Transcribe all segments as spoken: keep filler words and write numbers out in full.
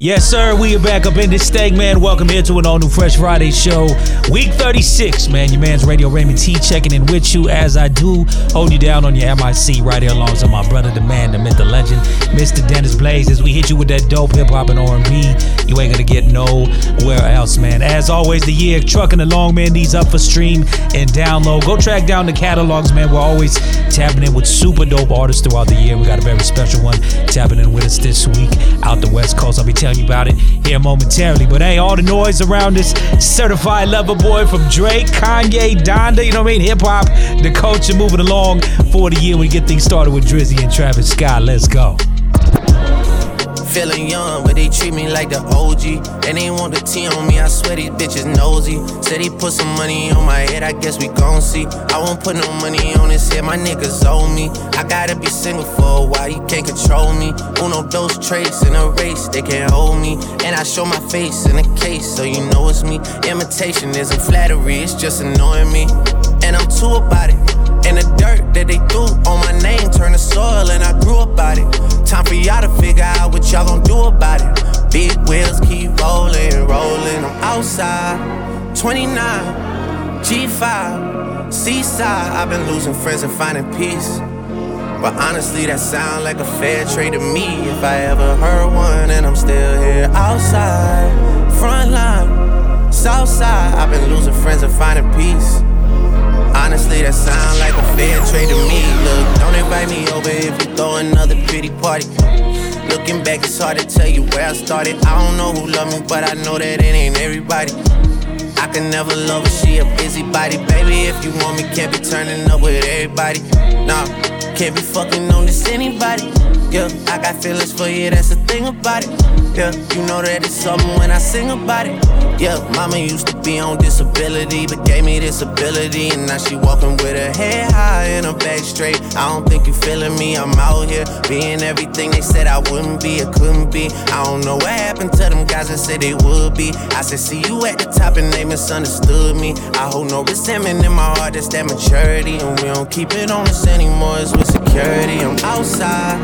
Yes, sir. We are back up in this thing, man. Welcome here to an all new Fresh Friday show. Week thirty-six, man. Your man's Radio Raymond T checking in with you as I do. Hold you down on your M I C right here alongside my brother, the man, the myth, the legend, Mister Dennis Blaze. As we hit you with that dope hip hop and R and B, you ain't gonna get nowhere else, man. As always, the year trucking along, man. These up for stream and download. Go track down the catalogs, man. We're always tapping in with super dope artists throughout the year. We got a very special one tapping in with us this week out the West Coast. I'll be telling you about it here momentarily. But hey, all the noise around this certified lover boy from Drake, Kanye, Donda, you know what I mean? Hip hop, the culture moving along for the year. We get things started with Drizzy and Travis Scott. Let's go. Feeling young, but they treat me like the O G. And they want the T on me, I swear these bitches nosy. Said he put some money on my head, I guess we gon' see. I won't put no money on his head, my niggas owe me. I gotta be single for a while, you can't control me. Uno, those traits in a race, they can't hold me. And I show my face in a case, so you know it's me. Imitation isn't flattery, it's just annoying me. And I'm too about it. And the dirt that they threw on my name turned to soil, and I grew about it. Time for y'all to figure out what y'all gon' do about it. Big wheels keep rolling, rolling. I'm outside, twenty-nine, G five, Seaside. I've been losing friends and finding peace. But honestly, that sound like a fair trade to me. If I ever heard one, and I'm still here outside, front line, south side. I've been losing friends and finding peace. Honestly, that sound like a fair trade to me. Look, don't invite me over if you throw another pity party. Looking back, it's hard to tell you where I started. I don't know who loved me, but I know that it ain't everybody. I can never love her, she a busybody. Baby, if you want me, can't be turning up with everybody. Nah, can't be fucking on this anybody. Yeah, I got feelings for you, that's the thing about it. Yeah, you know that it's something when I sing about it. Yeah, mama used to be on disability, but gave me this ability. And now she walking with her head high and her back straight. I don't think you feeling me, I'm out here being everything they said I wouldn't be or couldn't be. I don't know what happened to them guys that said they would be. I said see you at the top and they misunderstood me. I hold no resentment in my heart, that's that maturity. And we don't keep it on us anymore, it's with security. I'm outside,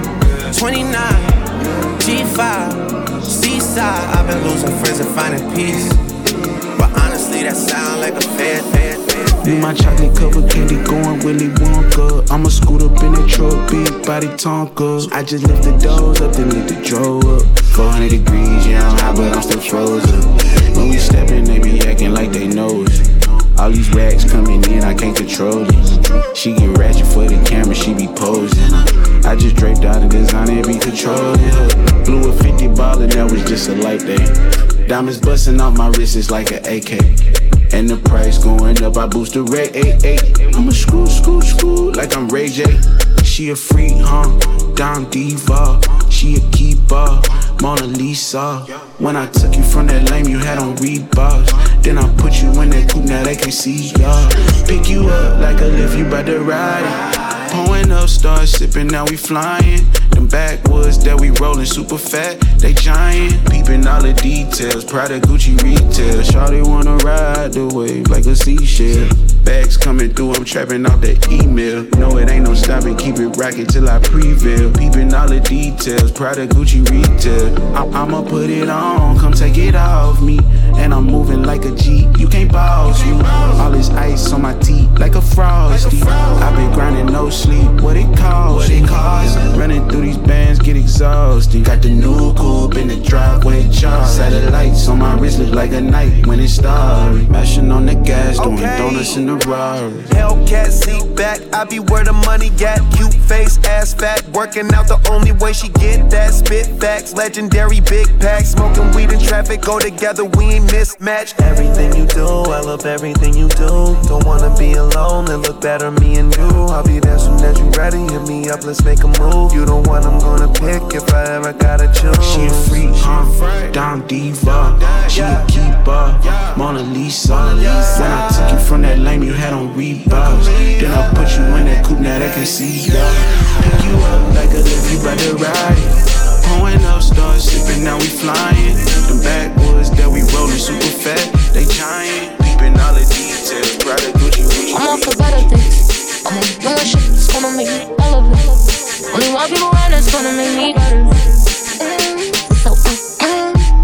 twenty-nine, G five, Seaside. I've been losing friends and finding peace. But honestly, that sound like a fair, fair, fair, fair. Me my chocolate covered candy going Willy Wonka. I'ma scoot up in that truck, big body Tonka. I just lift the doors up, then lift the drawer up. four hundred degrees, yeah I'm hot, but I'm still frozen. When we steppin', they be acting like they know us. All these racks coming in, I can't control it. She get ratchet for the camera, she be posing. I just draped out the design and be controlling her. Blew a fifty ball and that was just a light day. Diamonds busting off my wrist, it's like an A K. And the price going up, I boost the rate, eight, eight. I'm a screw, screw, screw, like I'm Ray J. She a freak, huh? Dime diva. She a keeper, Mona Lisa. When I took you from that lame, you had on Reeboks. Then I put you in that coupe, now they can't see ya. Pick you up like a lift, you bout to ride it. Pulling up, start sipping, now we flying. Them backwoods that we rollin' super fat, they giant. Peeping all the details, Prada Gucci retail. Shawty wanna ride the wave like a seashell. Bags coming through, I'm trapping off the email. No, it ain't no stopping, keep it rockin' till I prevail. Peeping all the details, Prada Gucci retail. I- I'ma put it on, come take it off me. And I'm moving like a G, you can't boss me. All this ice on my teeth like a frosty. I've been grinding no sleep, what it costs? Running through these bands, get exhausted. Got the new coupe in the driveway, charge. Satellites on my wrist look like a night when it started. Mashing on the gas, doing okay. Donuts in the Rari. Hellcat seat back, I be where the money at. Cute face, ass fat, working out the only way she get that. Spit facts, legendary big packs. Smoking weed and traffic go together, we ain't mismatched. Everything you do, I love everything you do. Don't wanna be alone, it look better me and you. I'll be there soon as you ready, hit me up, let's make a move. You the one I'm gonna pick if I ever gotta choose. She a freak, huh? Down diva. She a keeper, Mona Lisa. When I took you from that lame, you had on Reeboks. Then I put you in that coupe, now they can see ya. Pick you up like a lift, you bout to ride it. Pulling up, start sipping, now we flying. Them backwoods that we rollin' super fat, they giant. Peeping all the details, Prada Gucci retail. I'm off for better things. I'm on doing shit that's gonna make me elevate. Only one people around that's gonna make me better. So, uh, uh,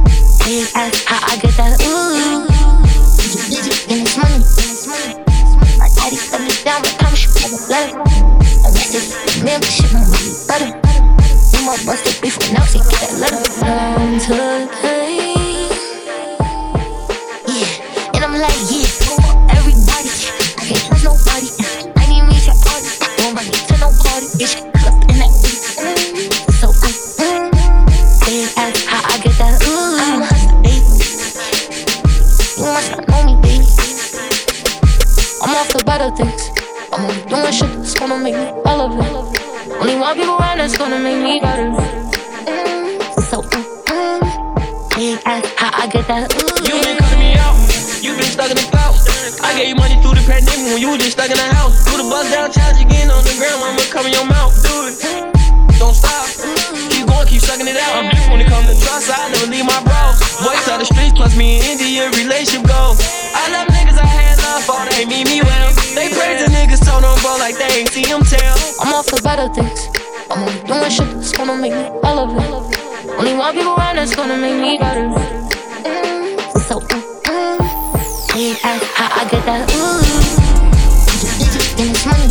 Ain't ask how I get that. Ooh. You been cutting me out. You been stuck in the clout. I gave you money through the pandemic when you was just stuck in the house. Do the bust down challenge again on the ground. I'ma cover your mouth. Do it. Don't stop. Keep going, keep sucking it out. I'm different when it comes to trust. I never leave my bros. Boys out the streets, plus me and India, relationship goals. I love niggas I had love for, they mean me well. They praise the niggas, told them bro like they ain't see them tell. I'm off for better things. I'm only doing shit that's gonna make me elevate. Only one people around that's gonna make me better. Mm, so, mm, mm. Ain't ask how I get that. Ooh, easy, easy, in this money.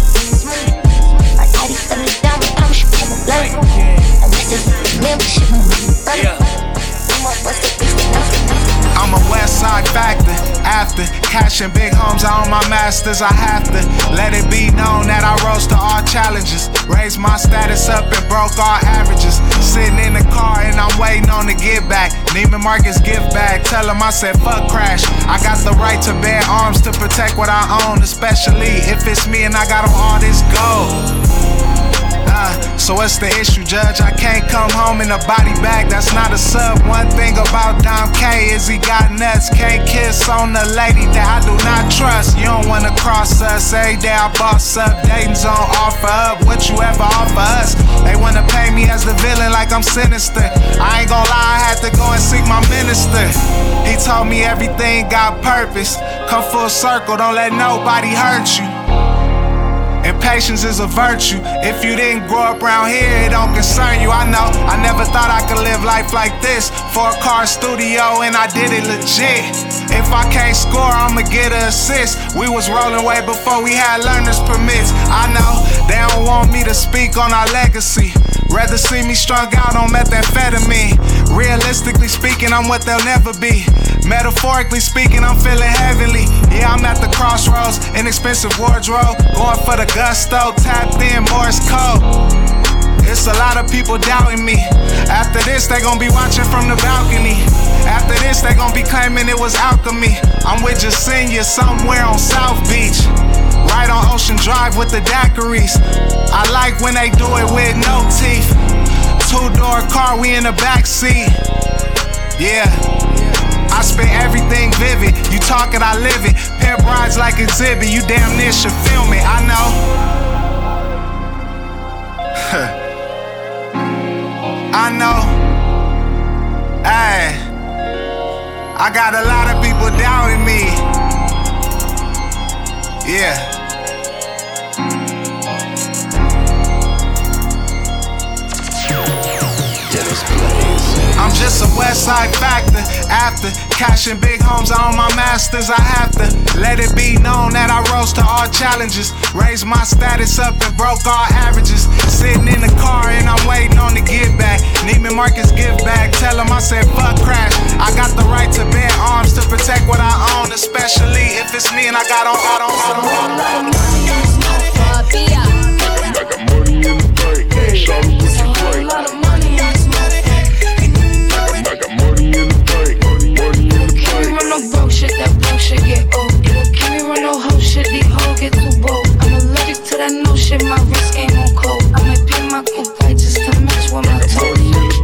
My daddy set it down with how she come up left. And this is man, but shit won't be better. I'm a busted bitch with nothing. I'm a West Side factor. After cashing big homes on my masters, I have to let it be known that I rose to all challenges. Raised my status up and broke all averages. Sitting in the car and I'm waiting on the give back. Neiman Marcus give back. Tell him I said fuck crash. I got the right to bear arms to protect what I own, especially if it's me and I got on all this gold. Uh, so what's the issue, Judge? I can't come home in a body bag, that's not a sub. One thing about Dom K is he got nuts. Can't kiss on the lady that I do not trust. You don't wanna cross us, every day I boss up. Dating's on offer up, what you ever offer us? They wanna pay me as the villain like I'm sinister. I ain't gon' lie, I had to go and seek my minister. He told me everything got purpose. Come full circle, don't let nobody hurt you. And patience is a virtue. If you didn't grow up around here, it don't concern you. I know, I never thought I could live life like this. Four car studio and I did it legit. If I can't score, I'ma get an assist. We was rolling way before we had learner's permits. I know, they don't want me to speak on our legacy. Rather see me strung out on methamphetamine. Realistically speaking, I'm what they'll never be. Metaphorically speaking, I'm feeling heavenly. Yeah, I'm at the crossroads, inexpensive wardrobe. Going for the gusto, tapped in Morse code. It's a lot of people doubting me. After this, they gon' be watching from the balcony. After this, they gon' be claiming it was alchemy. I'm with Jasenia somewhere on South Beach. Right on Ocean Drive with the daiquiris. I like when they do it with no teeth. Two-door car, we in the backseat. Yeah, I spent everything vivid. You talk it, I live it. Pimp rides like exhibit. You damn near should film it, I know. I know. Hey, I got a lot of people doubting me. Yeah. I'm just a West Side factor. After cashing big homes on my masters, I have to let it be known that I rose to all challenges. Raised my status up and broke all averages. Sitting in the car and I'm waiting on the give back. Neiman Marcus give back. Tell him I said fuck crash. I got the right to bear arms to protect what I own, especially if it's me and I got on, got on, got on, got on. I got money in the bank. Shout out what you break. I got money in the bank, money, money in the bank. Can't run no broke shit, that broke shit get old. Can't run no hoe shit, these hoes get too bold. I'm allergic to that no shit, my wrist ain't on cold. I might pay my coupe just to match with my toes.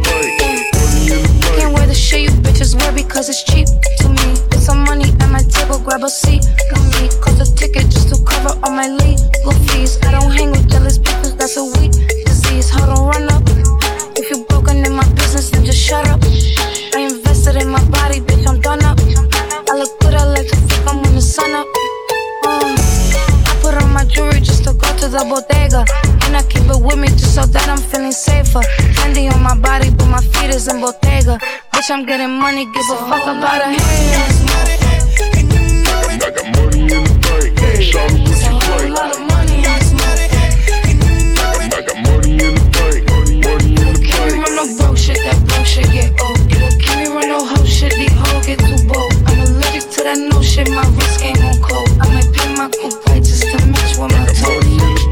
Can't wear the shit you bitches wear because it's cheap to me. Put some money at my table, grab a seat with me. Cost a ticket just to cover all my legal fees. I don't hang with jealous people, that's a weak disease. Hold on, run up. If you broken in my business, then just shut up. I invested in my body, bitch, I'm done up. I look good, I like to fuck, I'm when the sun up. Uh, I put on my jewelry just to go to the bodega. And I keep it with me just so that I'm feeling safer. Fendi on my body, but my feet is in Bottega. Bitch, I'm getting money, give a fuck about a haters. I got money in the bank, shout out what you break. A lot of money in this money. I got money in the bank, money, money in the bank. Can't run no broke shit, that broke shit get old. Can't run no hoe shit, these hoes get too bold. I'm allergic to that no shit, my wrist ain't on cold. I might pay my coupe just to match with my toes.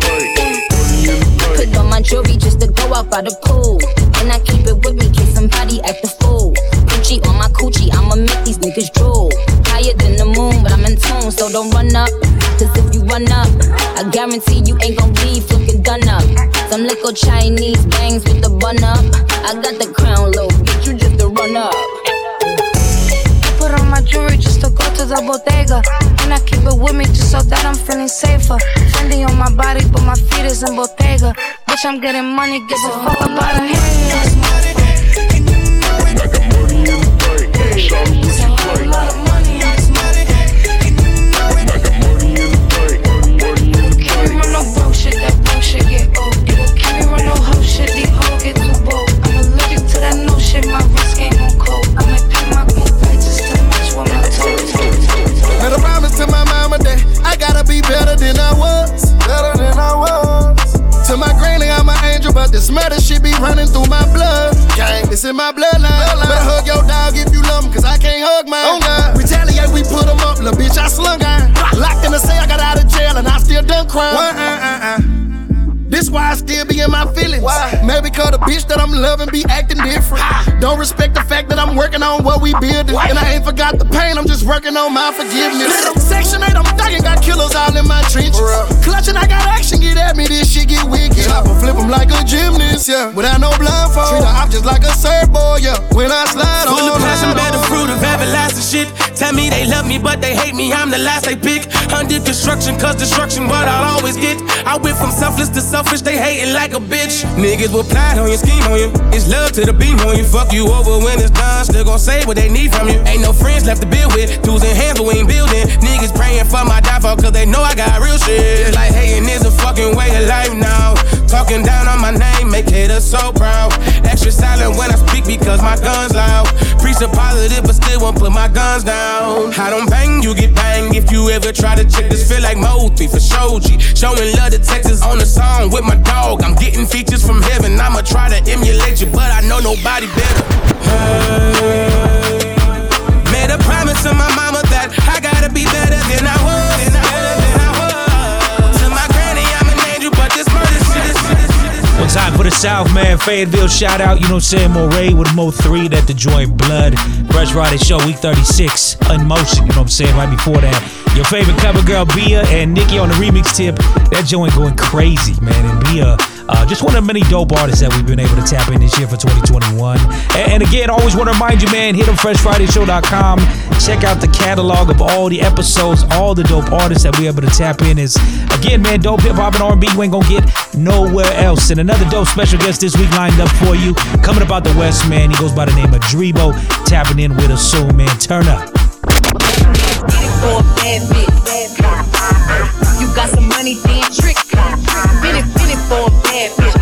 Put on my jewelry just to go out by the pool. And I keep it with me in case somebody act the fool. Gucci on my coochie, I'ma make these niggas drool. Higher than the moon, but I'm in tune, so don't run up. Cause if you run up, I guarantee you ain't gon' leave looking done up. Some little Chinese bangs with the bun up. I got the crown low, bitch, you just a run up. bottles of Bottega. And I keep it with me just so that I'm feeling safer. Fendi on my body, but my feet is in Bottega. Bitch, I'm getting money, give a fuck about a haters. I got money in the bank. Show me what you play. A lot of money, I got money. I got money in the bank. Money in the bank. Can't run no bullshit, that bullshit get old. Can't run no hoe shit, these hoes get too bold. I'm allergic to that no shit, my wrist ain't on cold. I might pay my coupe just to match what my toes. Made a promise to my mama that I gotta be better than I was. Better than I was. To my granny, I'm an angel, but this murder shit be running through my blood. Gang, it's in my bloodline. bloodline. Better hug your dog if you love him, cause I can't hug mine. Oh, God. Retaliate, we put him up, little bitch, I slung iron. Locked in the cell, I got out of jail, and I still done crime. Why, uh, uh, uh. This why I still be in my feelings. Why? Maybe cause the bitch that I'm loving be acting different. Don't respect the fact that I'm working on what we building. And I ain't forgot the pain, I'm just working on my forgiveness. Section eight, I'm thugging, got killers all in my trenches. Clutching, I got action, get at me, this shit get wicked. Chopper flip him like a gymnast, yeah. Without no blindfold. Treat her off just like a surfboard, yeah. When I slide on. Full of passion, bear the fruit of everlasting shit. Tell me they love me, but they hate me, I'm the last they pick. Under construction, cause destruction, what I'll always get. I went from selfless to selfish, they hating like a bitch. Niggas will plot on you, scheme on you. It's love to the beam on you. Fuck you over when it's done, still gon' say what they need from you. Ain't no friends left to build with, tools in hands but we ain't building. Niggas praying for my downfall cause they know I got real shit. It's like hating is a fucking way of life now. Talking down on my name, make haters so proud. Extra silent when I speak because my gun's loud. Preach a positive but still won't put my guns down. I don't bang, you get banged. If you ever try to check this, feel like Mothi for Shoji. Showing love to Texas on the song with my dog. I'm getting features from heaven. I'ma try to emulate you, but I know nobody better. Hey, made a promise to my mama that I gotta be better than I was. Better than I was. To my granny, I'm an angel, but this murder shit is shit. One time for the South, man. Fayetteville, shout out, you know what I'm saying? Moray with Mo three, that the joint Blood. Fresh Friday Show, week thirty-six, In Motion, you know what I'm saying? Right before that, your favorite cover girl, Bia, and Nikki on the remix tip. That joint going crazy, man. And Bia, uh, just one of the many dope artists that we've been able to tap in this year for twenty twenty-one. And, and again, always want to remind you, man, hit up fresh friday show dot com. Check out the catalog of all the episodes, all the dope artists that we're able to tap in. Is again, man, dope hip hop and R and B you ain't gonna get nowhere else. And another dope special guest this week lined up for you, coming up out the West, man. He goes by the name of Drebo, tapping in with us soon, man. Turn up. For a bad bitch, you got some money, then trick. Been it, been it for a bad bitch.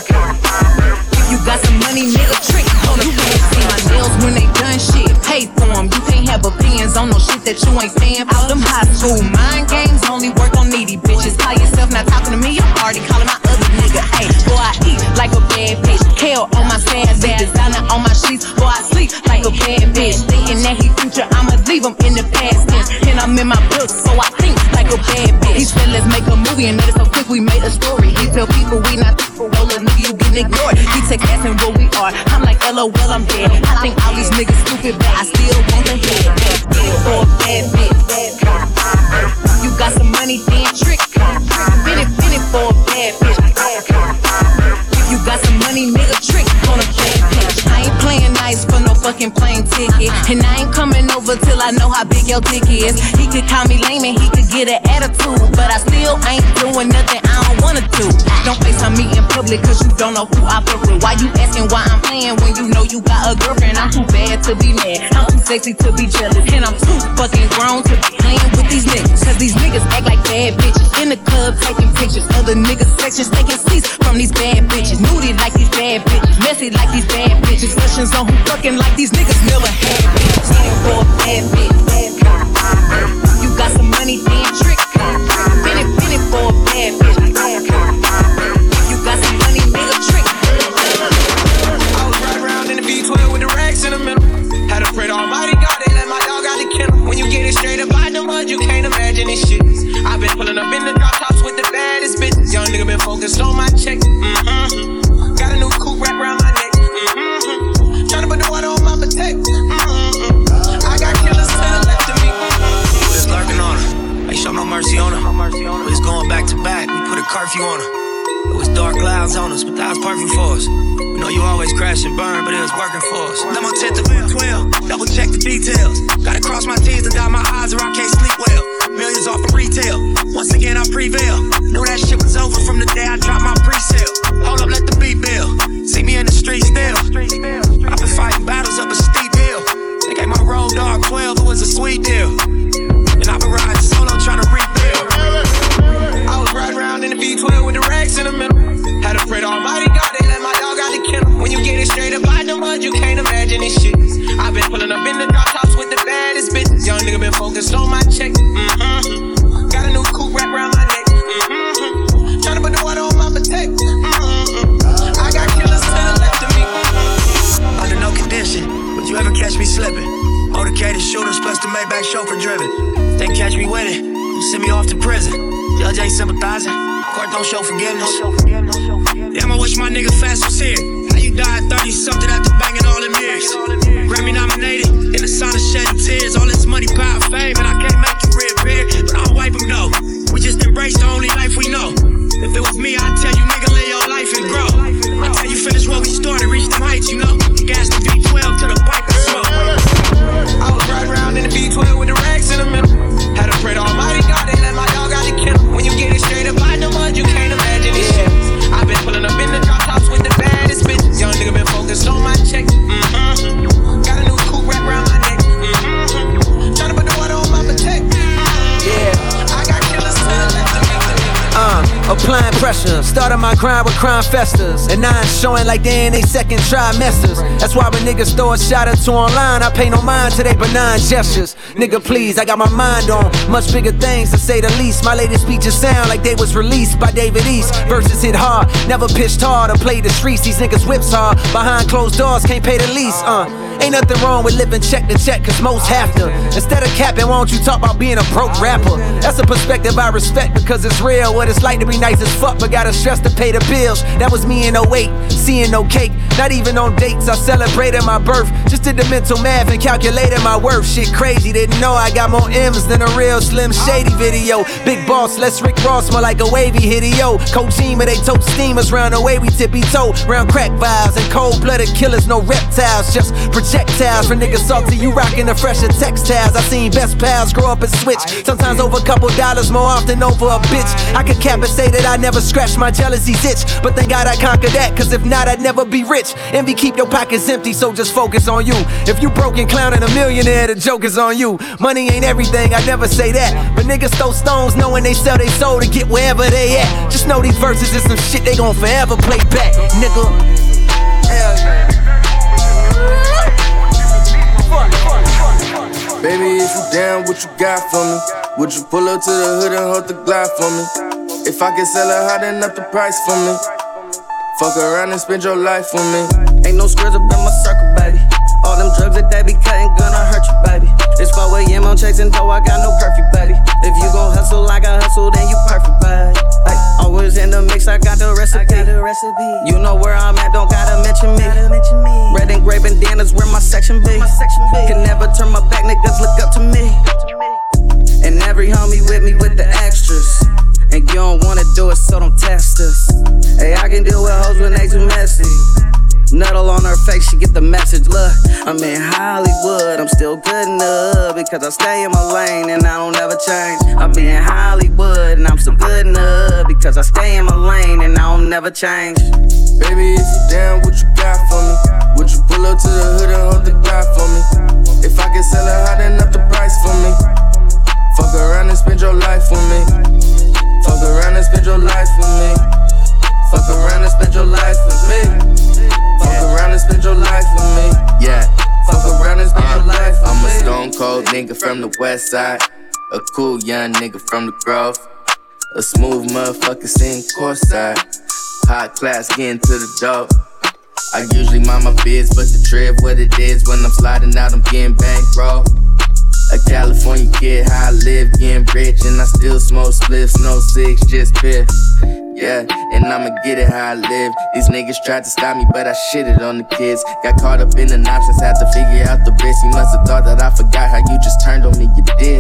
You got some money, nigga, trick. Hold up, you can't see my nails when they done shit. Pay for them, you can't have opinions on no shit that you ain't paying for. Them high school mind games only work on needy bitches. Call yourself not talking to me, I'm already calling my other nigga. Hey, boy, I eat like a bad bitch. Hell on my sad bitch, designer on my sheets. Boy, I sleep like a bad bitch. Thinking that he future, I'ma leave him in the past tense. And I'm in my books, so I think like a bad bitch. He said, let's make a movie, and that is so quick, we made a story. He tell people we not for roll a nigga, you getting ignored. He take ass and what we are. I'm like, L O L, I'm dead. I think all these niggas stupid, but I still want the head. For a bad bitch. You got some money, then trick. Been it, been it for a bad bitch. You got some money, nigga, trick on a bad bitch. I ain't playing nice for no fucking plane ticket. And I ain't coming over till I know how big your dick is. He could call me lame and he could get an attitude, but I still ain't doing nothing I don't wanna do. Don't FaceTime me in public cause you don't know who I fuck with. Why you asking why I'm playing when you know you got a girlfriend? I'm too bad to be mad, I'm too sexy to be jealous, and I'm too fucking grown to be playing with these niggas. Cause these niggas act like bad bitches in the club taking pictures. Other niggas sections taking seats from these bad bitches. Moody like these bad bitches, messy like these bad bitches. Discussions on who fucking like these niggas never had bitches. For a bad bitch, you got some money, then trick. Been it, been it for a bad bitch. You got some money, nigga, trick. I was riding around in the V twelve with the racks in the middle. Had to pray to Almighty God, they let my dog out the kennel. When you get it straight up out the mud, you can't imagine this shit. I've been pulling up in the drop tops with the baddest bitches. Young nigga been focused on my check. Mm-hmm. Got a new coupe wrapped around my neck. Mm-hmm. Tryna put the water on my protect. Mm-hmm. I got killers to the left of me. Mm-hmm. Just lurking on her. Ain't show no mercy on her. We was going back to back. We put a curfew on her. It was dark clouds on us, but that was perfect for us. We know you always crash and burn, but it was working for us. Let my tent to twelve, double check the details. Gotta cross my T's and dot my I's or I catch me slipping. Motorcaded shooters plus the Maybach chauffeur driven. They catch me winning, you send me off to prison. Judge ain't sympathizing, court don't show forgiveness. Damn, I wish my nigga Fast was here. How you died thirty something after banging all them years? Grammy nominated, in the sun of shedding tears. All this money, power, fame, and I can't make you reappear. But I'll wipe them though. We just embrace the only life we know. If it was me, I'd tell you, nigga, live your life and grow. I tell you, finish what we started, reach them heights, you know. Gas the V twelve to the pipe and smoke. I was riding around in the V twelve with the racks in the middle. Had to pray to Almighty God and let my dog out the kennel. When you get it straight up out the mud, you can't imagine this shit. I've been pulling up in the drop tops with the baddest bitches. Young nigga been focused on my check. Mm-hmm. Got a new coupe wrapped around my neck. Mm-hmm. Tryna put the water on my protect. Yeah. I got killers to the left. Uh, applying pressure, started my grind with crime festers. And nine showing like they in they second trimesters. That's why when niggas throw a shot or two online, I pay no mind to they benign gestures. Nigga, please, I got my mind on much bigger things to say the least. My latest speeches sound like they was released by David East. Verses hit hard, never pitched hard or played the streets. These niggas whips hard, behind closed doors, can't pay the lease. Uh, ain't nothing wrong with living check to check, cause most have to. Instead of capping, why don't you talk about being a broke rapper? That's a perspective I respect because it's real. What it's like to be nice as fuck, but gotta stress to pay the bills. That was me in oh eight, seeing no cake. Not even on dates, I celebrated my birth. Just did the mental math and calculated my worth. Shit crazy, didn't know I got more M's than a real Slim Shady video. Big boss, less Rick Ross, more like a wavy hitty-yo. Kojima, they tote steamers round the way we tippy-toe. Round crack vibes and cold-blooded killers, no reptiles, just projectiles. For niggas salty, you rockin' the fresher textiles. I seen best pals grow up and switch. Sometimes over a couple dollars, more often over a bitch. I could cap and say that I never scratched my jealousy's itch, but thank God I conquered that, cause if not, I'd never be rich. Envy keep your pockets empty, so just focus on you. If you broken, clowning a millionaire, the joke is on you. Money ain't everything, I never say that, but niggas throw stones knowing they sell their soul to get wherever they at. Just know these verses is some shit they gon' forever play back, nigga. Hell yeah. Baby, if you down, what you got for me? Would you pull up to the hood and hold the Glock for me? If I can sell it hot enough the price for me, fuck around and spend your life with me. Ain't no squares up in my circle, baby. All them drugs that they be cutting gonna hurt you, baby. It's four a.m. I'm chasing dough, I got no curfew, buddy. If you gon' hustle like I hustle, then you perfect, buddy. Ay, always in the mix, I got the recipe. I got the recipe. You know where I'm at, don't gotta mention me. Gotta mention me. Red and grape and Dan is where my section be. My section be. Can never turn my back, niggas look up to me. And every homie with me with the extras. And you don't wanna do it, so don't test us. Hey, I can deal with hoes when they too messy. Nuddle on her face, she get the message. Look, I'm in Hollywood, I'm still good enough because I stay in my lane and I don't ever change. I be in Hollywood and I'm still good enough because I stay in my lane and I don't never change. Baby, if you down, what you got for me? Would you pull up to the hood and hold the Glock for me? If I can sell it hot enough the price for me, fuck around and spend your life with me. Fuck around and spend your life with me. Fuck around and spend your life with me. Fuck around and spend your life with me. Yeah. Fuck around and spend uh, your life with I'm me. I'm a stone cold nigga from the west side. A cool young nigga from the Grove. A smooth motherfucker sitting courtside. Hot class getting to the dope. I usually mind my biz, but the trip what it is. When I'm sliding out, I'm getting bankroll. A California kid, how I live, getting rich, and I still smoke spliffs, no six, just piff. Yeah, and I'ma get it how I live. These niggas tried to stop me, but I shitted on the kids. Got caught up in the options, had to figure out the risk. You must have thought that I forgot how you just turned on me, you did.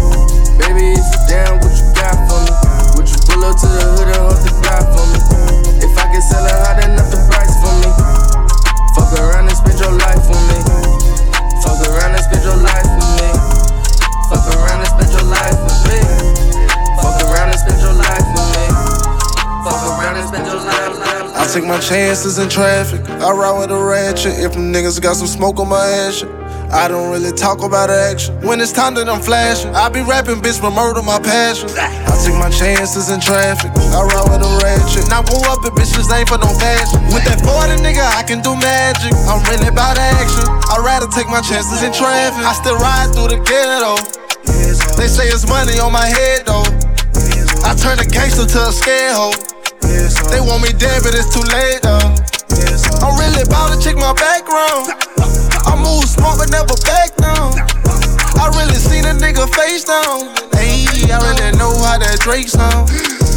Baby, if you down, what you got for me? Would you pull up to the hood and hold the Glock for me? If I can sell it hot enough the price for me, fuck around and spend your life with me. Fuck around and spend your life with me. Fuck around and spend your life with me. Fuck around and spend your life with me. Fuck around and spend your life with me. I take my chances in traffic. I ride with a ratchet. If them niggas got some smoke on my ass, I don't really talk about action. When it's time that I'm flashing, I be rapping, bitch, but murder my passion. I take my chances in traffic. I ride with a ratchet. Now pull up, and bitches ain't for no fashion. With that forty, nigga, I can do magic. I'm really about action. I'd rather take my chances in traffic. I still ride through the ghetto. They say it's money on my head, though. I turn a gangster to a scared hoe. They want me dead, but it's too late, though. I'm really about to check my background. I move smart but never back down. I really seen a nigga face down. Hey, I really know how that Drake sound.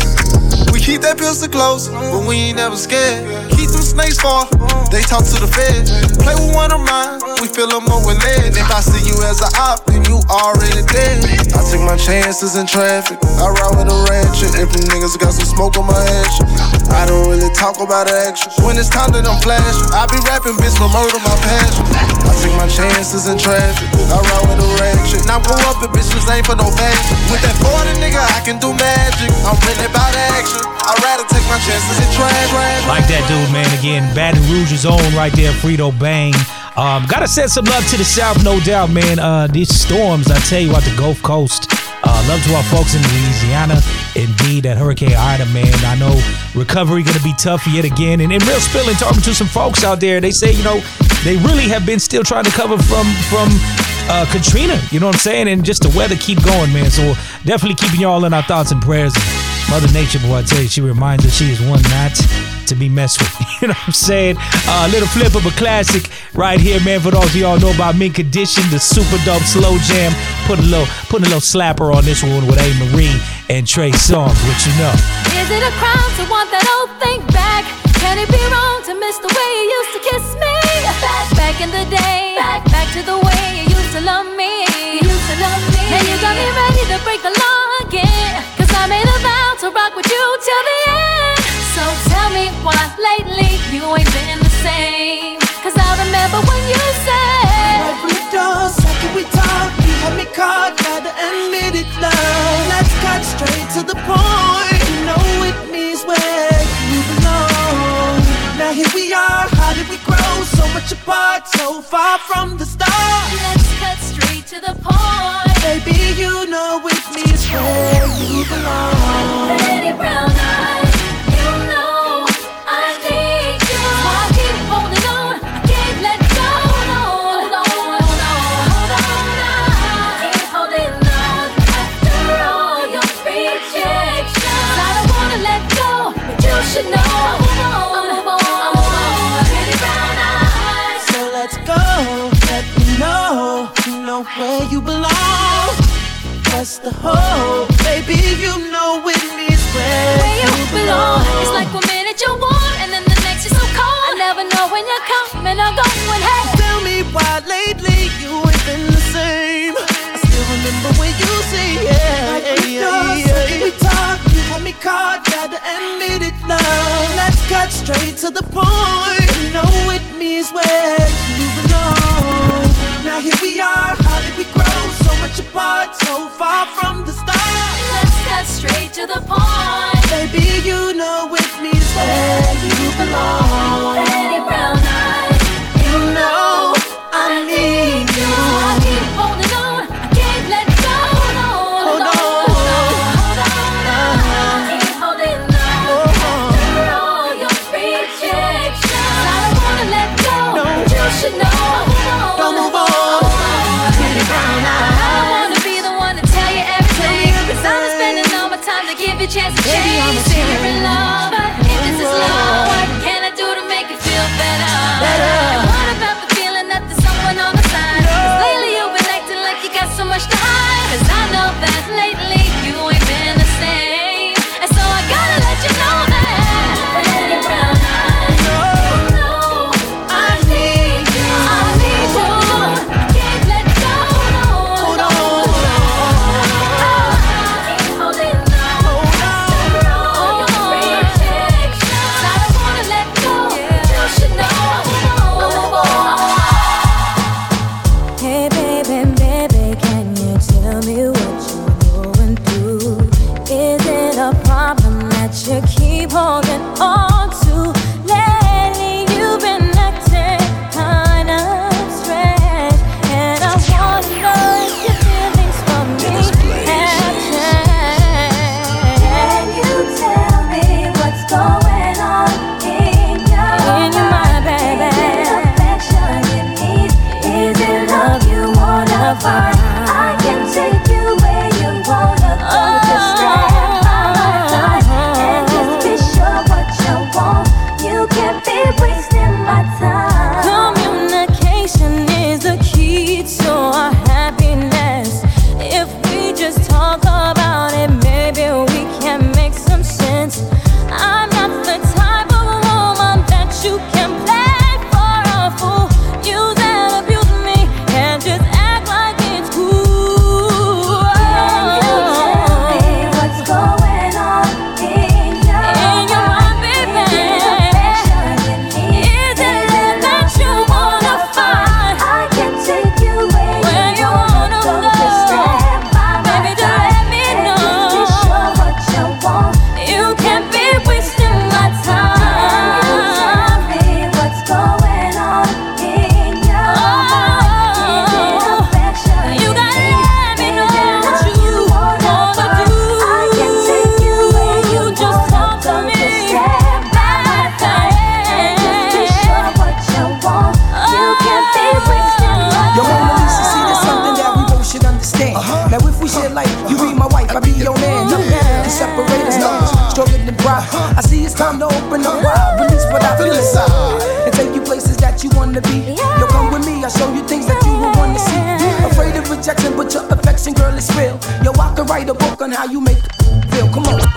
We keep that pistol close, but we ain't never scared. Keep them snakes far, they talk to the feds. Play with one of mine, we fill them up with lead. If I see you as an op, then you already dead. I take my chances in traffic, I ride with a ratchet. If them niggas got some smoke on my action, I don't really talk about action. When it's time that I'm flashing, I be rapping, bitch, but murder my passion. I take my chances in traffic, I ride with a ratchet. Now go up and bitches ain't for no fashion. With that forty nigga, I can do magic. I'm really about action. I'd rather take my chances in traffic. Like that dude, man. Again, Baton Rouge's own right there, Frito Bang. Um, gotta send some love to the South, no doubt, man. Uh, these storms, I tell you, out the Gulf Coast. Uh, love to our folks in Louisiana. Indeed, that Hurricane Ida, man. I know recovery gonna be tough yet again. And, and real spilling, talking to some folks out there, they say, you know, they really have been still trying to cover from from uh, Katrina. You know what I'm saying? And just the weather keep going, man. So definitely keeping y'all in our thoughts and prayers. Mother Nature, boy, I tell you, she reminds us she is one not to be messed with. You know what I'm saying? A uh, little flip of a classic right here, man. For those of y'all know about Mint Condition, the super dope slow jam. Put a little, put a little slapper on this one with A. Marie and Trey Songz. What you know? Is it a crime to want that old thing back? Can it be wrong to miss the way you used to kiss me? Back, back in the day, back, back to the way you used to love me. You used to love me. Now you got me ready to break the law again. Cause I made a vow to rock with you till the end. So tell me why lately you ain't been the same. Cause I remember when you said, right from the door, second we talk, you had me caught, gotta admit it, love. Let's cut straight to the point. You know it means where you belong. Now here we are, how did we grow so much apart, so far from the start? Let's cut straight to the point. Baby, you know it means where you belong. Pretty brown eyes, you know I need you. So I keep holding on, I can't let go. Hold on, hold on, hold on, I keep holding on. After all your rejections, I don't wanna let go, but you should know. I'm born, pretty brown eyes. So let's go, let me know, you know where you belong. What's the hope? Baby, you know it means where, where you belong. It's like one minute you're warm and then the next you're so cold. I never know when you're coming or going. Hey, tell me why lately you ain't been the same. I still remember when you say yeah, like yeah, yeah, yeah. We talk, you had me caught, gotta admit it now. Let's cut straight to the point. You know it means where you belong. Now here we are, how did we grow so much apart, so far from the start? Let's cut straight to the point. Baby, you know it means where you belong. Pretty brown eyes, you know I need you. So I keep holding on, I can't let go. Hold on, hold on, hold on, I keep holding on. After all your rejections, I don't wanna let go, but you should know. Don't move on. Give you a chance to change, say you're in love. But if this is love, what can I do to make it feel better? Better. And what about the feeling that there's someone on the side? Cause lately you've been acting like you got so much to hide. Cause I know that lately you ain't been the same. And so I gotta let you know that pretty brown eyes, you know I need you. I need you. I can't let go. Hold on, hold on. You keep holding on to. Lately you've been acting kind of strange, and I wanna know if your feelings for me have changed. Can you tell me what's going on in your in your mind, baby? Is it affection you need? Is it love you wanna find? I can take you where you wanna go. Just stay. You can't be wasted. to our happiness. If we just talk about it, maybe we can make some sense. I'm not the type of woman that you can play for a fool. Use and abuse me and just act like it's cool. Can you tell me what's going on in your in your mind, baby? Is it love that you wanna find? I can take you where you wanna go. Baby, just let me know. Be sure what you want. You can't be wasting my time. Can you tell me what's going on in your mind? Is it affection? You gotta let me know what you wanna do. I can take you where you just talk to me. Stand by my side. Just be sure what you want. You can't be wasting my Yo, Mona time. Lisa, see, there's something that we both should understand. Now, if we share life, you be my wife, I be your man. Nothing can separate us, numbers stronger than pride. I see it's time to open up wide, release what I feel inside, and take you places that you wanna be. Yo, come with me, I'll show you things that you will wanna see. Afraid of rejection, but your affection, girl, is real. Yo, I could write a book on how you make it feel. Come on.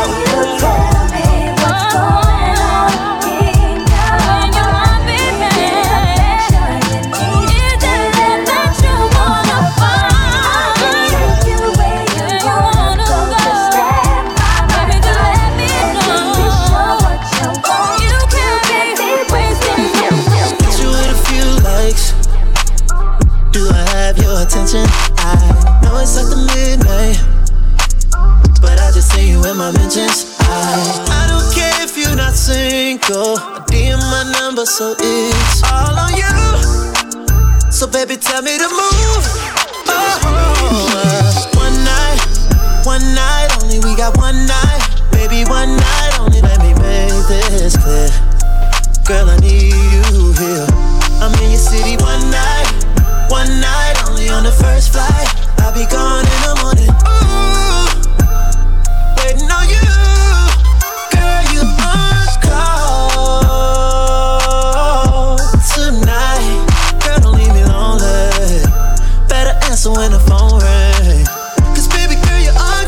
Hit you with a few likes. Do I have your attention? I know it's like the midnight, but I just see you in my mentions. I, I don't care if you're not single. I D M my number, so it's all on you. So baby, tell me to move. Oh, uh, one night, one night only. We got one night, baby, one night only. Let me make this clear. Girl, I need you here. I'm in your city one night, one night only on the first flight. I'll be gone in the morning. Ooh, waiting on you. Girl, you on call tonight. Girl, don't leave me lonely. Better answer when the phone rings. Cause baby girl, you're on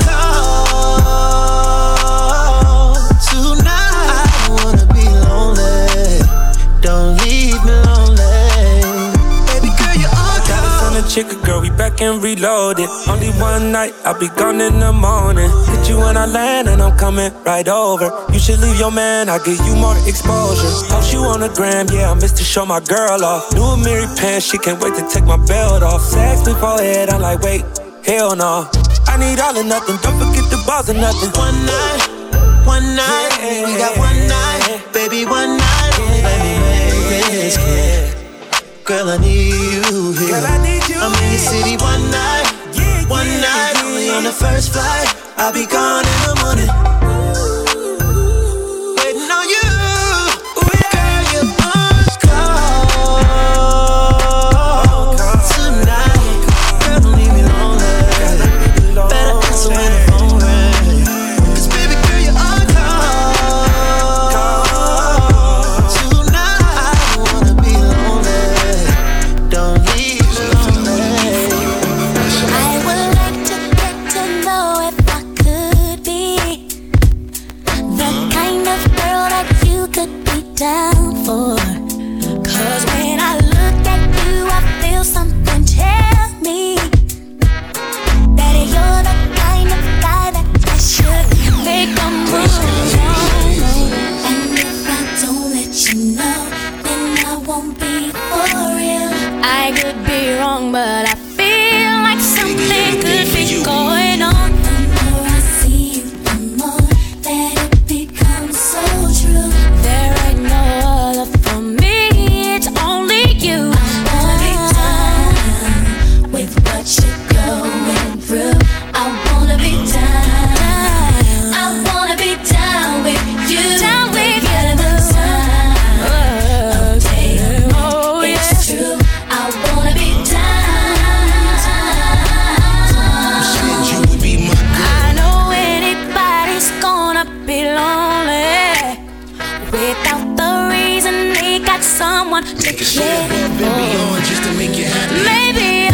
call tonight. I don't wanna be lonely. Don't leave me lonely. Baby girl, you're on Got us on a chicken, girl, we back and reloaded. Only one night, I'll be gone in the morning. Hit you when I land and I'm coming right over. You should leave your man, I'll give you more exposure. Post you on the gram, yeah, I missed to show my girl off. New Mary pants, she can't wait to take my belt off. Sex before head, I'm like, wait, hell no. I need all or nothing, don't forget the balls or nothing. One night, one night, yeah, we got one night, baby, one night. Let me make this clear. Girl, I need you here. Girl, I need you I'm in your city one night, yeah, one yeah, night yeah. only on the first flight. I'll be gone in the morning. Waiting on you. Girl, you're on call tonight. Girl, don't leave me lonely. Better answer when the phone rings. Cause baby girl, you're on call tonight. I don't wanna be lonely. Don't leave me lonely. I would like to get to know if I could be the kind of girl that you could be down for. Cause when I look at you, I feel something tell me that you're the kind of guy that I should make a move on. And if I don't let you know, then I won't be for real. I could be wrong, but I feel like something could be going on. The more I see you, the more that it becomes so true. There ain't no other for me, it's only you. I wanna be down with what you're going through. I wanna be down. I wanna be down with you. Down with you. Oh, yeah. It's true. I wanna be down. You would be my girl. I know anybody's gonna be lonely without the reason they got someone to Take it so care above and beyond just to make you happy. Maybe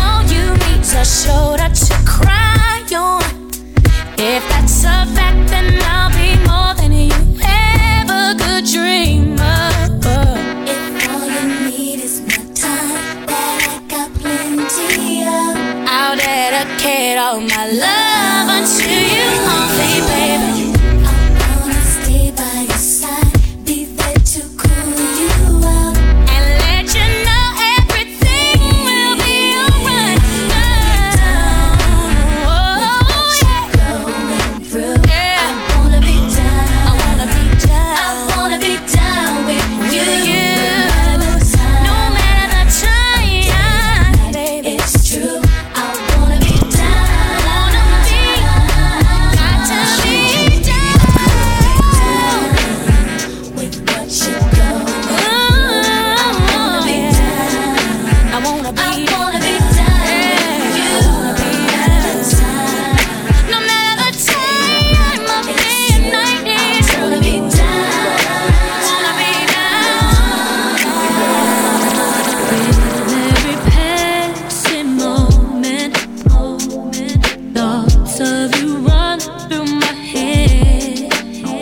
dedicate all my love unto you only, baby. I wanna stay by your side, be there to cool you up, and let you know everything will be alright. Oh, yeah. Going through, yeah. I wanna be down, I wanna be down, I wanna be down with you. No matter the time, baby, it's true. I wanna be down, wanna be, got to be down with what you go. I wanna be down, I wanna be, I wanna be down. You wanna be down, no matter the time of day and night. I wanna be down, wanna be down. Every passing moment, moment, thoughts of you run through my head.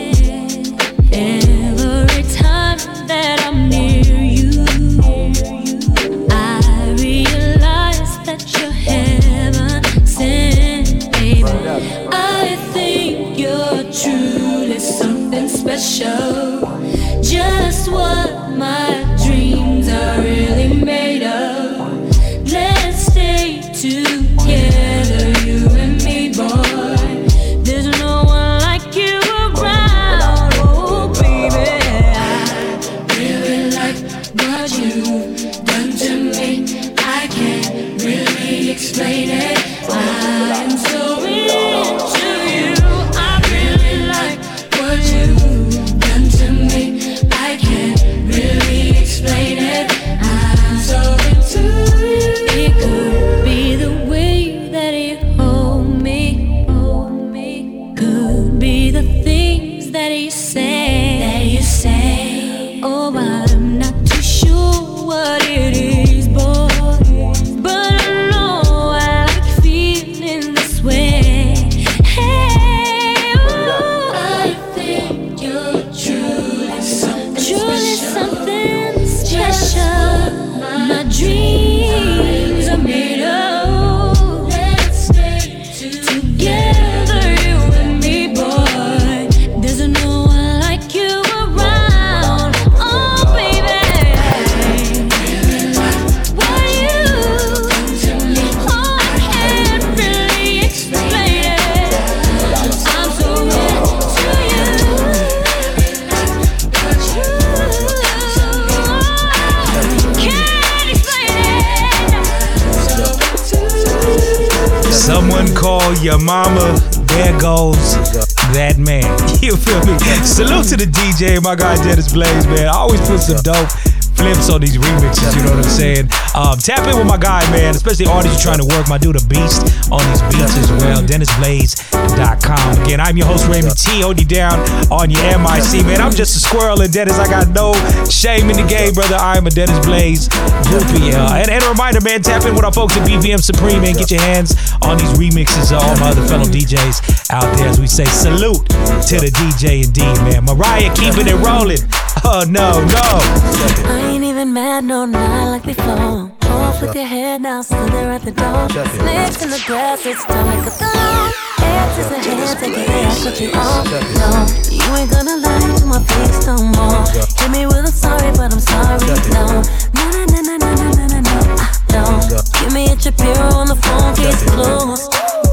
Every time that I'm near you, I realize that you're heaven sent, baby. I think you're truly something special. Just what my dreams are really made of. Let's stay together, you and me, boy. There's no one like you around, oh baby. I really like what you've done to me. I can't really explain it. I'm so into you. I really like what you've done to me. I can't really explain it. I'm so into you. It could be the way that you hold me, hold me. Could be the things that you say, that you say. Oh, but I'm not too sure what it is, boy. But I know I like feeling this way. Hey, ooh, I think you're truly something truly special. Something special. My dreams are made of. Let's stay together, you and me, boy. There's no one like you around. Oh, baby. What you do to me, oh, I can't really explain it. I'm so into you. Can't explain it. Someone call your mama. There goes that man. You feel me? Salute to the D J, my guy Dennis Blaze, man. I always put some dope flips on these remixes, you know what I'm saying? Um, tap in with my guy, man, especially artists you're trying to work. My dude, a beast on these beats as well. Dennis Blaze dot com. Again, I'm your host, Raymond T. Hold you down on your M I C, man. I'm just a squirrel, and Dennis, I got no shame in the game, brother. I'm a Dennis Blaze groupie. Uh, and, and a reminder, man, tap in with our folks at B V M Supreme, man. Get your hands on these remixes of all my other fellow D Js out there. As we say, salute to the D J indeed, man. Mariah keeping it rolling. Oh, no, no. I ain't even mad, no, not like before. Off with your head now, still there at the door. Snakes in the grass, it's time to cut the lawn. Heads is a head, take it, I cut you off. No, you ain't gonna lie to my face no more. Hit me with a sorry, but I'm sorry, no. No, no, no, no, no, no, no, no, no, I don't. Give me a Shapiro on the phone, case closed.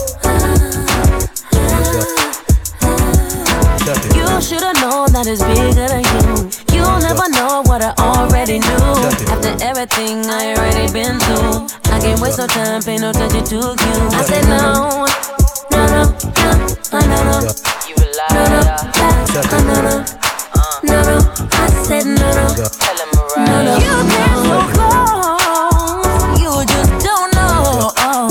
You should've known that it's bigger than you. You'll never know what I already knew. After everything I already been through, I can't waste no time, pay no attention to you. I said no, no, no, no, no, no, no, no, no, no, no, no, no. I said no, no, no, no. You get so close, you just don't know.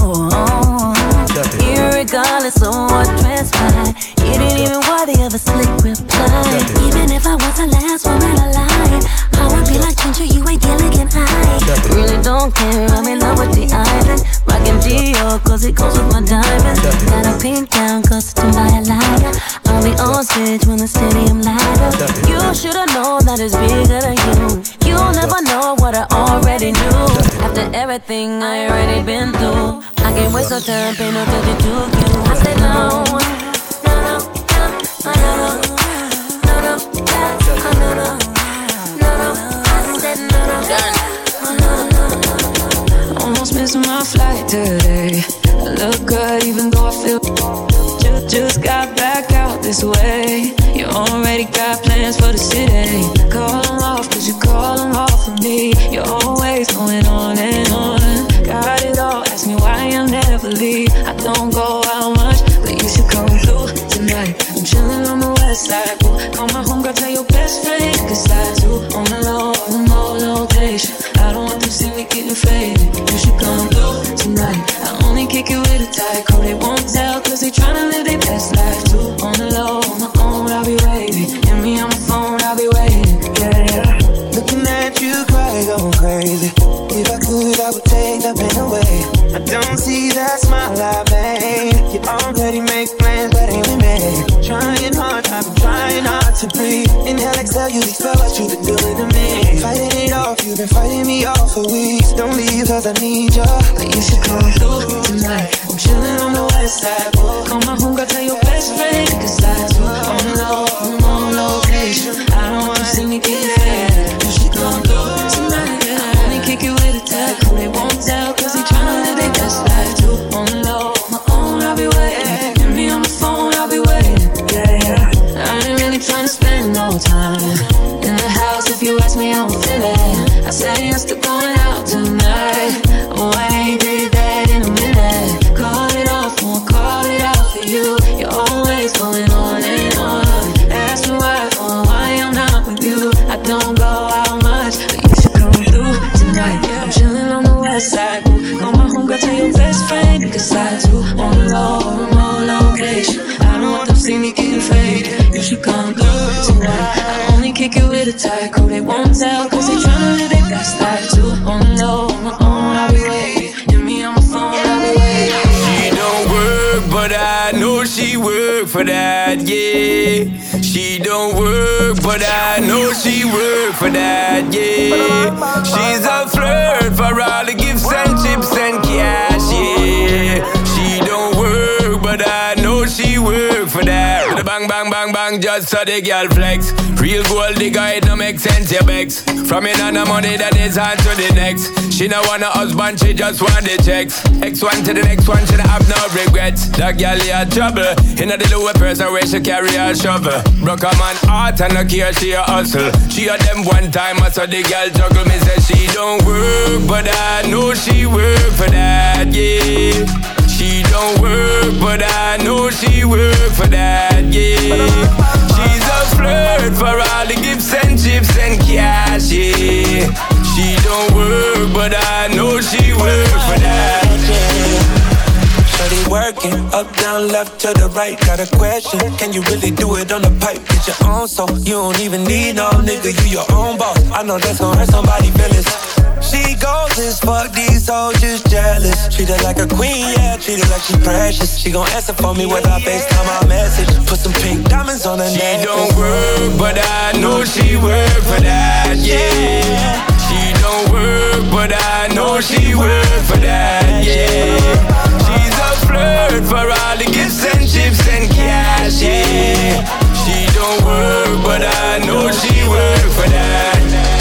Irregardless of what transpired, you didn't even worthy of a slick reply. Even if I was the last woman alive, I would be like Ginger, you ain't Gilligan High. Really don't care, I'm in love with the island. Rockin' Dior, cause it goes with my diamonds. Got a pink gown, custom by a liar. I'll be on stage when the stadium light up. You should've known that it's bigger than you. You'll never know what I already knew. After everything I already been through, I I can't waste no time, pay no attention to you. I said no, no, no, no, no, no, no, no, no, no, no, I said no, no, no, no. Almost missed my flight today. I look good even though I feel just, just got back out this way. You already got plans for the city. Call them off cause you call them off for me. You're always going on and on. Got it all, ask me why I'll never leave. I don't go out much, but you should come through tonight. I'm chillin' on the west side. Call my homegirl, tell your best friend. Cause I too on the low, on the low location. I don't want them see me getting faded. You should come through tonight. I only kick it with a tight crew. They won't tell cause they tryna live their best life too. On the low, on my own, I'll be waiting. Hit me on my phone, I'll be waiting. Yeah, yeah. Looking at you cry, going crazy. If I could, I would take the pain away. I don't see that smile I made. You already make plans, but ain't with me. Trying hard, I've been trying hard to breathe. Inhale, exhale, you expel what you've been doing to me. Fighting it off, you've been fighting me off for weeks. Don't leave cause I need you. But you should come through tonight. I'm chilling on the west side. Call my homegirl, tell your best friend. Cause I too on the low, on my own location. I don't wanna see me getting fed. You should come through tonight. I only kick it with a tag. They won't tell cause they tryna live their best life too. On the low, on my own, I'll be waiting. Get me on the phone, I'll be waiting. Yeah, yeah. I ain't really tryna spend no time in the house. If you ask me how I'm feeling, I say yes to going out tonight. Oh, I ain't did that in a minute. Call it off, won't call it out for you. You're always going on and on. Ask me why, oh, why I'm not with you. I don't go out much, but you should come through tonight. I'm chillin' on the west side. Call my homegirl, tell your best friend. Cause I too on the low, on my location. I don't want them see me getting faded. You should come through tonight. I only kick it with a tight crew. They won't tell cause they tryna live their best life too. On the low, on my own, I'll be waiting. Hit me on my phone, I'll be waiting. She don't work, but I know she work for that, yeah. She don't work, but I know she work for that, yeah. She's a flirt for all the gifts and chips and cash, yeah. She don't work, but I know she work for that. With a bang, bang, bang, bang, just so the girl flex. Real gold digger, it no make sense, your begs. From in on the money that is on to the next. She no want a husband, she just want the checks. X one to the next one, she don't have no regrets. That girl had trouble, in a little person where she carry a shovel. Broke a man heart and no care, she a hustle. She a them one time, I saw the girl juggle. Me say she don't work, but I know she work for that, yeah. She don't work, but I know she work for that, yeah. She's a flirt for all the gifts and chips and cash, yeah. She don't work, but I know she work for that, yeah. Shorty working, up, down, left, to the right. Got a question, can you really do it on the pipe? Get your own soul, you don't even need no nigga, you your own boss. I know that's gonna hurt somebody's feelings. She goes as fuck, these hoes just jealous. Treat her like a queen, yeah, treat her like she precious. She gon' answer for me when I FaceTime my message. Put some pink diamonds on her She neck. She don't work, but I know she work for that, yeah. She don't work, but I know she work for that, yeah. She's a flirt for all the gifts and chips and cash, yeah. She don't work, but I know she work for that.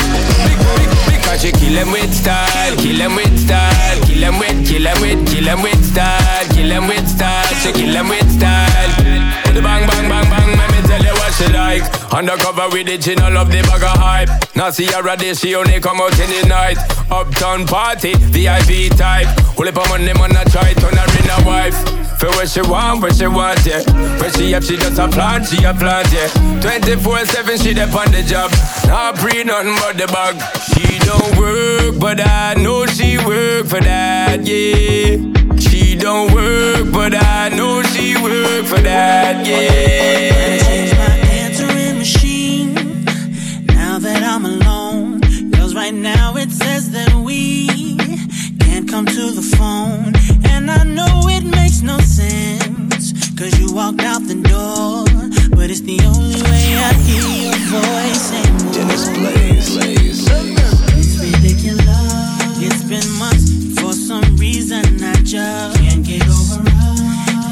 She kill him with style, kill him with style, kill him with, kill him with, kill him with style, kill him with style, she kill him with style. With the bang, bang, bang, bang, let me tell you what she like. Undercover with it, she no love the bag of hype. Now see her a day, she only come out in the night. Uptown party, V I P type. Hold up on them on a try, turn her in a wife. For what she want, what she want, yeah. When she up, she just a plant, she a plant, yeah. twenty-four seven, she dey on the job. Not pre nothing but the bag. She don't work, but I know she work for that, yeah. She don't work, but I know she work for that, yeah. I changed my answering machine. Now that I'm alone, cause right now it says that we can't come to the phone. And I know it makes no sense, cause you walked out the door. But it's the only way I hear your voice anymore. Dennis Blaze, Blaze, It's ridiculous. It's been months, for some reason I just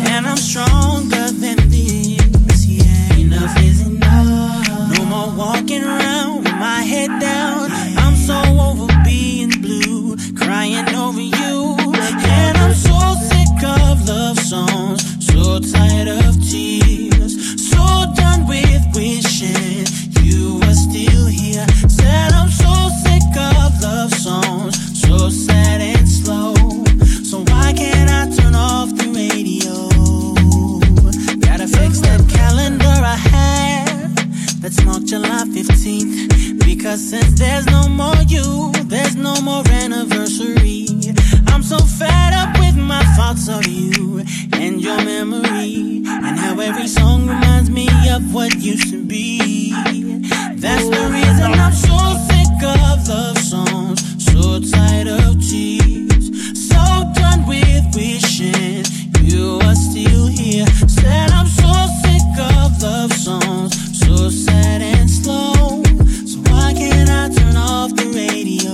and I'm stronger than this. Yeah, enough is enough. No more walking around with my head down. I'm so over being blue, crying over you, and I'm so sick of love songs, so tired of tears, so done with wishing you were still here. Said I'm so sick of love songs, so sad and slow. So why can't I turn off the radio? Gotta fix that calendar I had that's marked July fifteenth. Because since there's no more you, there's no more anniversary. I'm so fed up with my thoughts of you and your memory, and how every song reminds me of what used to be. That's the reason I'm so sick of love songs, so tired of tears, so done with wishing you are still here. Said I'm so sick of love songs, so sad and slow. So why can't I turn off the radio?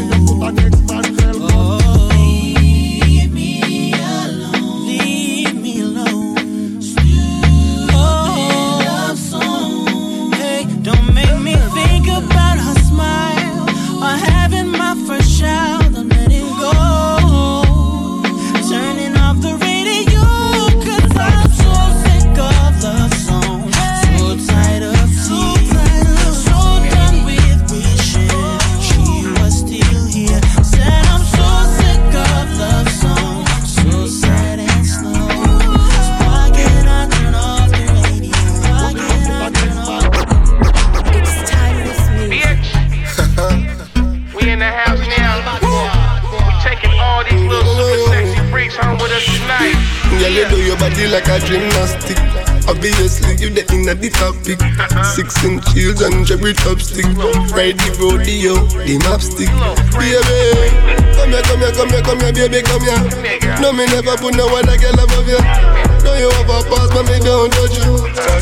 Oh, leave me alone, leave me alone. Oh, love song. Hey, don't make me think about her smile or having my first child. I'm letting go, turning off the radio, 'cause I'm so sick of love songs, so tired of tears, so done with wishing she was still here. Said I'm so sick of love songs, so sad and slow. So why can't I turn off the radio? Why can't I turn off? It's timeless music. We in the house now. We taking all these little super sexy freaks home with us tonight. Girl, you do your body like a gymnastic. Obviously, you the inner the topic. Six inch heels and cherry chopstick. Ride the rodeo, the mapstick. Baby, come here, come here, come here, come here, baby, come here. No, me never put no other girl above you. No, you have a pass, but me don't touch you.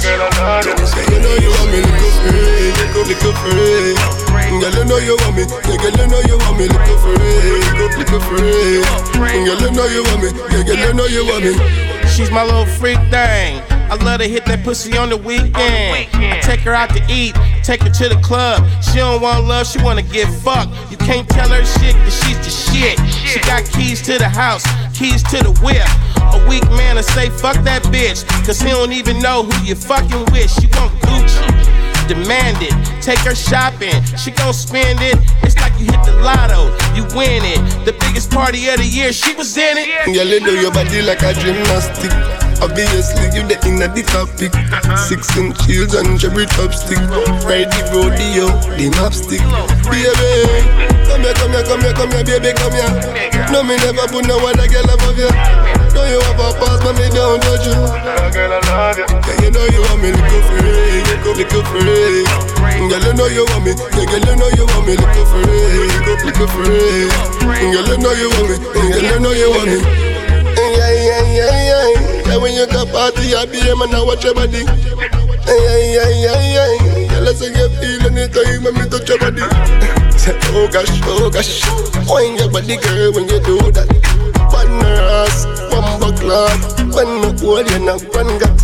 You know you want me, little free, little free. Girl, you know you want me, yeah, girl, you know you want me, little free, little free. Girl, you know you want me, yeah, girl, you know you want me. She's my little freak thing. I love to hit that pussy on the weekend. I take her out to eat, take her to the club. She don't want love, she wanna get fucked. You can't tell her shit, cause she's the shit. She got keys to the house, keys to the whip. A weak man to say fuck that bitch, cause he don't even know who you fucking with. She want Gucci, demand it, take her shopping, she gon' spend it. It's like you hit the lotto, you win it. The biggest party of the year, she was in it. Girl, you do your body like a gymnastic. Obviously, you the inner the topic. Six inch heels and cherry chopstick. Ride the rodeo, the mapstick. Baby, come here, come here, come here, come here, baby, come here. No, me never put no other girl above you. No, you have a pass, but me don't touch you. Girl, I love you. Yeah, you know you want me, little free, little free. Girl, you know you want me. Yeah, girl, you know you want me, little free, little free. Girl, you know you want me. Girl, you know you want me. Yeah, yeah, yeah, yeah. Yeah, when you got party, I be a man, I watch your body. Yeah, yeah, yeah, yeah. Girl, I say you feel anytime when me touch your body. Say, oh gosh, oh gosh. Wine your body, girl, when you do that. One ass, one buckler. When me hold you, now one got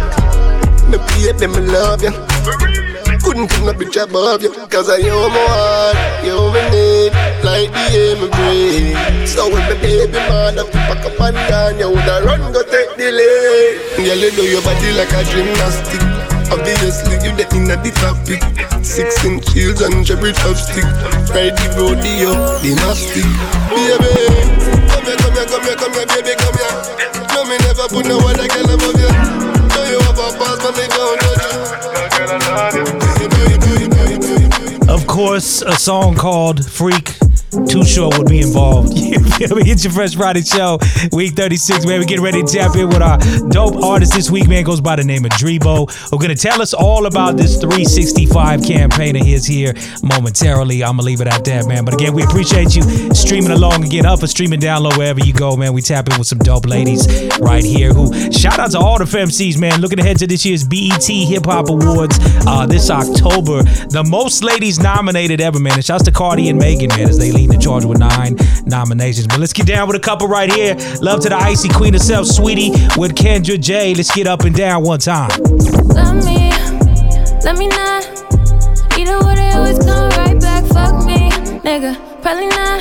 that. Me baby, me love you. Couldn't put no bitch above you. Cause I you my heart, you me need. Like the air me breathe. So when the baby mother pack up and down, you woulda run go take the lead. Girl, you do your body like a gymnastic. Obviously, you the inner the topic. Six inch heels and cherry chopstick. Ride the rodeo, the mapstick. Baby, come here, come here, come here, come here, baby, come here. No, me never put no other girl above you. No, you have a pass, but me don't touch you. Girl, I love you. Of course, a song called Freak. Too Short would be involved. You feel me? It's your Fresh Friday show, week thirty-six, man. We get ready to tap in with our dope artist this week, man. Goes by the name of Drebo. We're going to tell us all about this three sixty-five campaign of his here momentarily. I'm going to leave it at that, man. But again, we appreciate you streaming along again, up for streaming download wherever you go, man. We tap in with some dope ladies right here who, shout out to all the F M Cs, man. Looking ahead to this year's B E T Hip Hop Awards uh, this October. The most ladies nominated ever, man. And shouts to Cardi and Megan, man, as they lead leading the charge with nine nominations. But let's get down with a couple right here. Love to the icy queen herself, Sweetie, with Kendra J. Let's get up and down one time. Love me, let me not. Either way, they always come right back. Fuck me, nigga, probably not.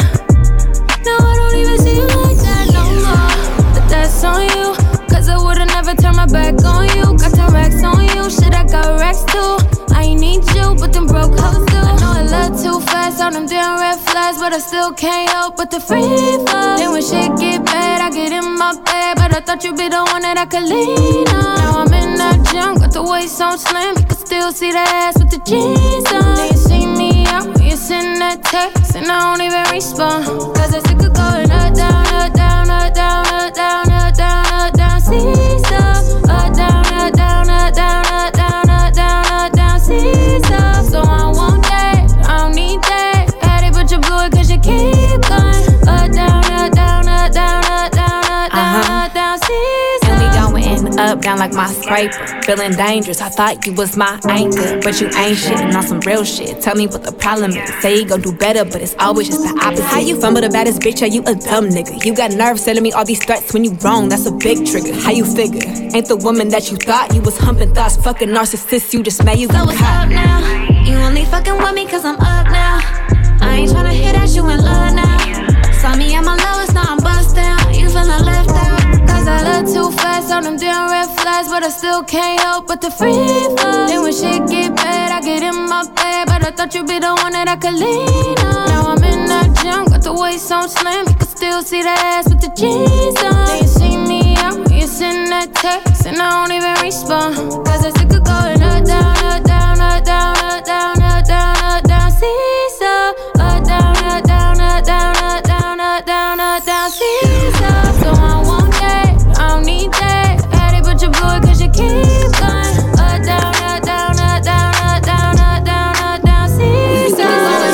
No, I don't even see you like that no more. But that's on you, cause I would've never turned my back on you. Got some racks on you, shit, I got racks too. I ain't need you, but them broke hoes do. I know I love too fast on them damn red flags, but I still can't help but the free fall. Then when shit get bad, I get in my bed, but I thought you'd be the one that I could lean on. Now I'm in that gym, got the waist on slim, you can still see the ass with the jeans on. Then you see me out when you send that text, and I don't even respond, cause I sick of going up, down, up, down, up, down, up, down, up, down, up, down, seesaw, up, down, up, down, up, down, up, down, up, down, up, down, seesaw. So I want that, I don't need that. Had it, but you blew it cause you keep going up, down, up, down, up, down, up, down, up, down, up, down, seesaw. And we going up, down like my scraper. Feeling dangerous, I thought you was my anchor, but you ain't shitting on some real shit. Tell me what the problem is. Say you gon' do better, but it's always just the opposite. How you fumble the baddest bitch? Are you a dumb nigga? You got nerves telling me all these threats when you wrong. That's a big trigger. How you figure? Ain't the woman that you thought. You was humping thoughts, fucking narcissist. You just made you so what's up now? You only fucking with me cause I'm up now. I ain't tryna hear that you in love now. Saw me at my lowest, now I'm bust down. You feelin' left out. Cause I look too fast on them damn red flags, but I still can't help but the free fall. Then when shit get bad, I get in my bed, but I thought you'd be the one that I could lean on. Now I'm in that gym, got the waist on slim, you can still see the ass with the jeans on. Then you see me out when you send that text, and I don't even respond, cause I sick of going up, down, up, down, up, down, up, down, up, down, up, down, seesaw, up, down, up, down, up, down, up, down, up, down, up, down, seesaw. So I want that, I don't need that. Had it, but you blew it cause you keep going up, down, up, down, up, down, up, down, up, down, up, down, seesaw.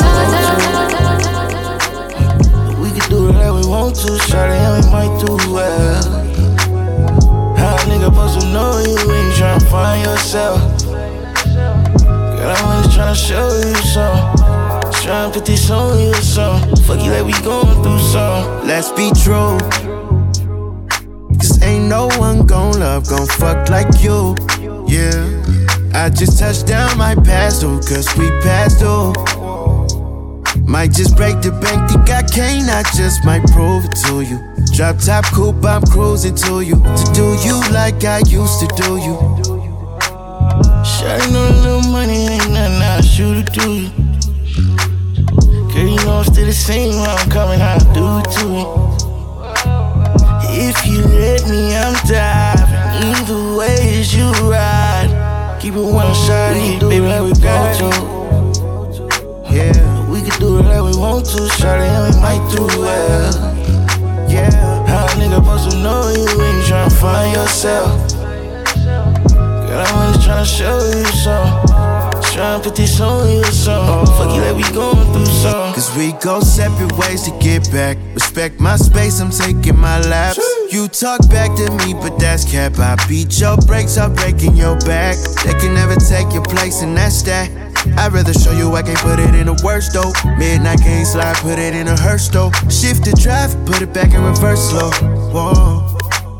We can do it like we want to, shawty, and we might do well. How a nigga supposed to know you when you tryna find yourself? Girl, I'm just tryna show you something. Tryna put this on you or something. Fuck you like we going through something. Let's be true. Cause ain't no one gon' love, gon' fuck like you. Yeah. I just touched down, might pass through, cause we passed through. Might just break the bank, think I can't, I just might prove it to you. Drop top coupe, I'm cruising to you. To do you like I used to do you. Shawty know a little money ain't nothing, I'll shoot it to you. Girl, you know I'm still the same when I'm coming, I'll do it to you. If you let me, I'm diving. Either way as you ride. Keep it one shot, baby, like we got to. Yeah, we can do it like we want to, shawty, and we might do well. Yeah, how a nigga supposed to know you when you tryna find yourself? Girl, I'm just tryna show you something. Tryna put this on you or something. Fuck you like we going through something. Cause we go separate ways to get back. Respect my space, I'm taking my laps. You talk back to me, but that's cap. I beat your brakes, I'm breaking your back. They can never take your place, and that's that. I'd rather show you I can't put it in a worse though. Midnight can't slide, put it in a hearse though. Shift the drive, put it back in reverse slow. Whoa.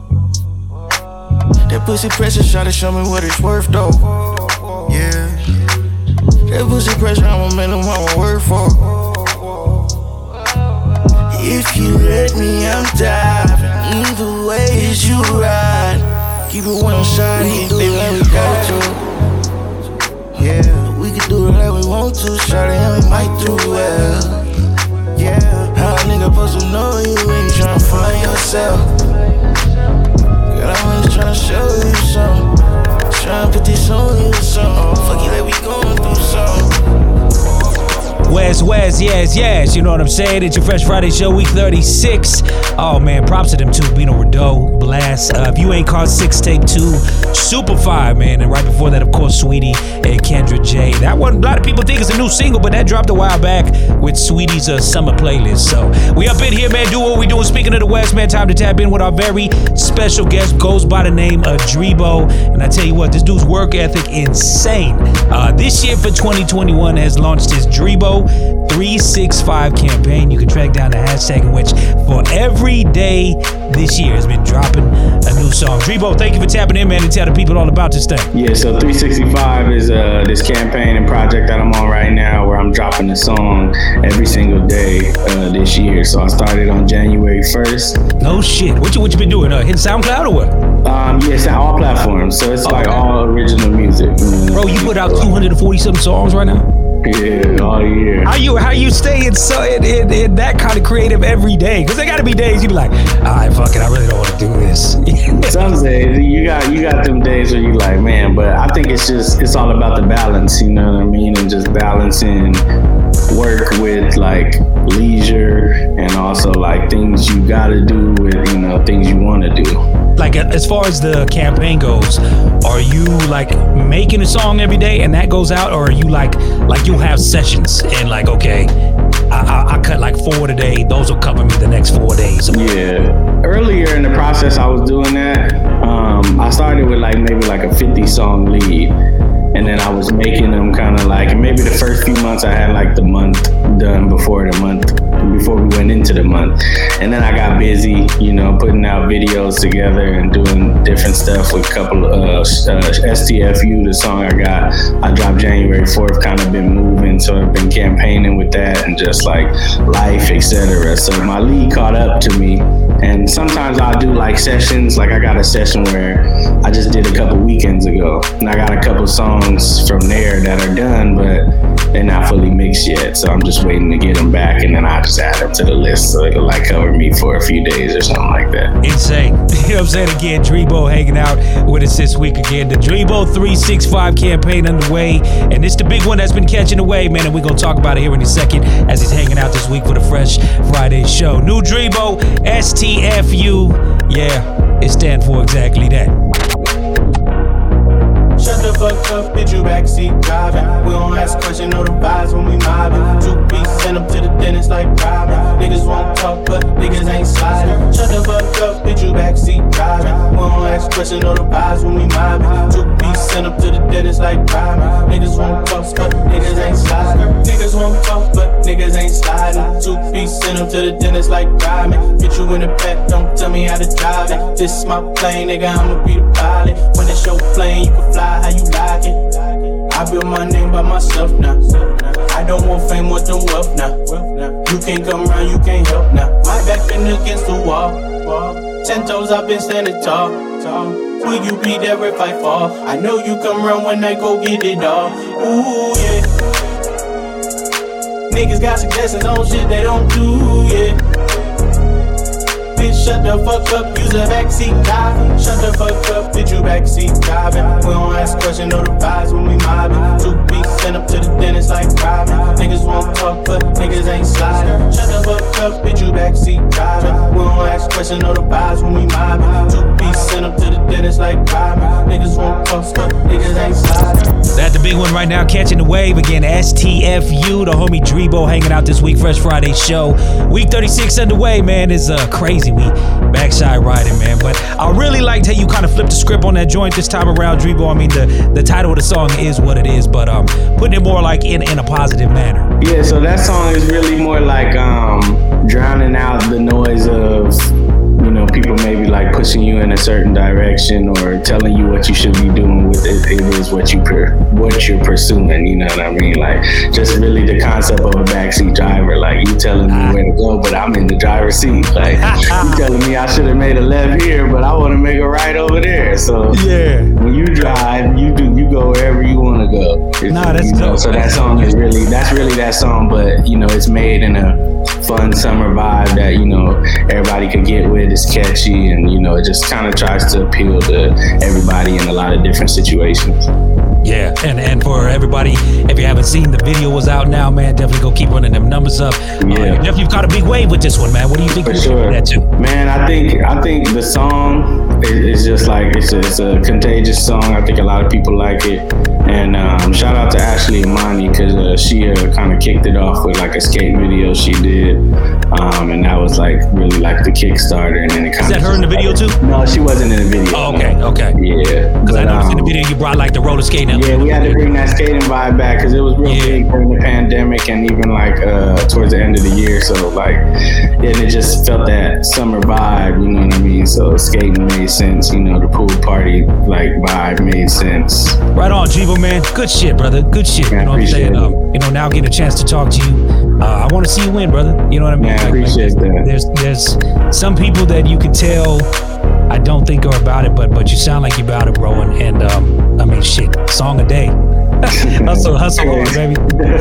That pussy pressure, shawty, show me what it's worth though. Yeah. That pussy pressure, I'm a minimum, I'm a word for. If you let me, I'm diving. Either way as you ride. Keep it one shot, baby, like we got to. Yeah, we can do it like we want to, shawty, and we might do well. Yeah, how a nigga supposed to know you when you tryna find yourself? Girl, I'm just tryna show you something. Tryna put this on you or something. Fuck you like we going through something. Wes, Wes, yes, yes, you know what I'm saying? It's your Fresh Friday show, week thirty-six. Oh man, props to them too. Bino Rideau, Blast, Gas. Uh, if you ain't caught six tape two, super fire, man. And right before that, of course, Sweetie and Kendra J. That one, a lot of people think it's a new single, but that dropped a while back with Sweetie's uh, summer playlist. So we up in here, man. Do what we doing. Speaking of the West, man, time to tap in with our very special guest. Goes by the name of Drebo. And I tell you what, this dude's work ethic insane. Uh, this year for twenty twenty-one has launched his Drebo three sixty-five campaign. You can track down the hashtag in which for every day this year has been dropping a new song. Drebo, thank you for tapping in, man, and tell the people all about this thing. Yeah, so three sixty-five is uh, this campaign and project that I'm on right now where I'm dropping a song every single day uh, this year. So I started on January first. No shit. What you what you been doing? Uh, hitting SoundCloud or what? Um, yes, yeah, all platforms. So it's okay. Like all original music. Mm-hmm. Bro, you put out two hundred forty something songs right now? Yeah, all year. How you how you staying so in, in, in that kind of creative every day? Because there got to be days you be like, all right, fuck it, I really don't want to do this. Some days you got you got them days where you like, man, but I think it's just it's all about the balance, you know what I mean, and just balancing work with like leisure and also like things you got to do with, you know, things you want to do. Like as far as the campaign goes, are you like making a song every day and that goes out, or are you like like you'll have sessions and like, okay, I, I, I cut like four today, those will cover me the next four days? Yeah, earlier in the process I was doing that. Um, I started with like maybe like a fifty song lead, and then I was making them kind of like, maybe the first few months I had like the month done before the month, before we went into the month. And then I got busy, you know, putting out videos together and doing different stuff with a couple of uh, uh, S T F U, the song I got, I dropped January fourth, kind of been moving. So I've been campaigning with that and just like life, et cetera. So my lead caught up to me. And sometimes I'll do like sessions, like I got a session where I just did a couple weekends ago. And I got a couple songs from there that are done, but they're not fully mixed yet. So I'm just waiting to get them back, and then I'll just add them to the list so it'll like cover me for a few days or something like that. Insane. You know what I'm saying? Again, Drebo hanging out with us this week again. The Drebo three sixty-five campaign underway, and it's the big one that's been catching away, man, and we're going to talk about it here in a second as he's hanging out this week for the Fresh Friday show. New Drebo, S T F U. Yeah, it stands for exactly that. Shut the fuck up, bitch, you backseat driving. We don't ask questions, know the vibes when we mobbing. Two piece, send them to the dentist like Robin. Niggas won't talk, but niggas ain't sliding. Shut the fuck up, bitch, you backseat driving. We don't ask questions, know the vibes when we mobbing. Two piece, send them to the dentist like Robin. Niggas won't talk, but niggas ain't sliding. Niggas won't talk, but niggas ain't sliding. Two piece, send them to the dentist like Robin. Get you in the back, don't tell me how to drive it. This is my plane, nigga, I'ma be the pilot. When it's your plane, you can fly how you like it. I built my name by myself now. I don't want fame, want the wealth now. You can't come around, you can't help now. My back been against the wall. Ten toes, I've been standing tall. Will you be there if I fall? I know you come around when I go get it all. Ooh, yeah. Niggas got suggestions on shit they don't do, yeah. Bitch, shut the fuck up, use a backseat driving. Shut the fuck up, bitch, you backseat driving. We don't ask questions, know the vibes when we mobbing. Two beats, send up to the dentist like Robin. Niggas won't talk, but niggas ain't sliding. Shut the fuck up, bitch, you backseat driving. We don't ask questions, know the vibes when we mobbing. Two beats, send up to the dentist like Robin. Niggas won't talk, but niggas ain't sliding. That's the big one right now, catching the wave again. S T F U, the homie Drebo hanging out this week. Fresh Friday show, week thirty-six underway, man. Is uh, crazy. We backside riding, man. But I really liked how you kind of flipped the script on that joint this time around, Drebo. I mean, the, the title of the song is what it is, but um, putting it more like in, in a positive manner. Yeah, so that song is really more like um, drowning out the noise of, you know, people maybe like pushing you in a certain direction or telling you what you should be doing with it. It is what you per, what you're pursuing, you know what I mean? Like, just really the concept of a backseat driver. Like, you telling me where to go, but I'm in the driver's seat. Like, you telling me I should have made a left here, but I want to make a right over there. So yeah, when you drive, you do you go wherever you want to go. It's, nah, that's you know, dope. So that song is really that's really that song, but you know, it's made in a fun summer vibe that, you know, everybody could get with. It's catchy, and you know, it just kind of tries to appeal to everybody in a lot of different situations. Yeah, and and for everybody, if you haven't seen, the video was out now, man. Definitely go keep running them numbers up. Yeah, uh, definitely you've got a big wave with this one, man. What do you think? For you sure, that to? Man. I think I think the song it, it's just like it's a, it's a contagious song. I think a lot of people like it. And um, shout out to Ashley Imani because uh, she uh, kind of kicked it off with like a skate video she did, um, and that was like really like the Kickstarter. And then it kind Is that her in the video too? No, she wasn't in the video. Oh, okay, no. okay. Yeah, because I noticed um, in the video you brought like the roller skating. Yeah, we had to bring that skating vibe back because it was real yeah. big during the pandemic and even like uh, towards the end of the year. So like, and it just felt that summer vibe. You know what I mean? So skating made sense. You know, the pool party like vibe made sense. Right on, Jibo, man. Good shit, brother. Good shit. Man, you know what I'm saying? Um, you know, now getting a chance to talk to you. Uh, I want to see you win, brother. You know what I mean? Man, I appreciate like, that. There's there's some people that you can tell I don't think are about it, but but you sound like you're about it, bro. And, and um, I mean, shit, song a day. hustle, hustle on, baby.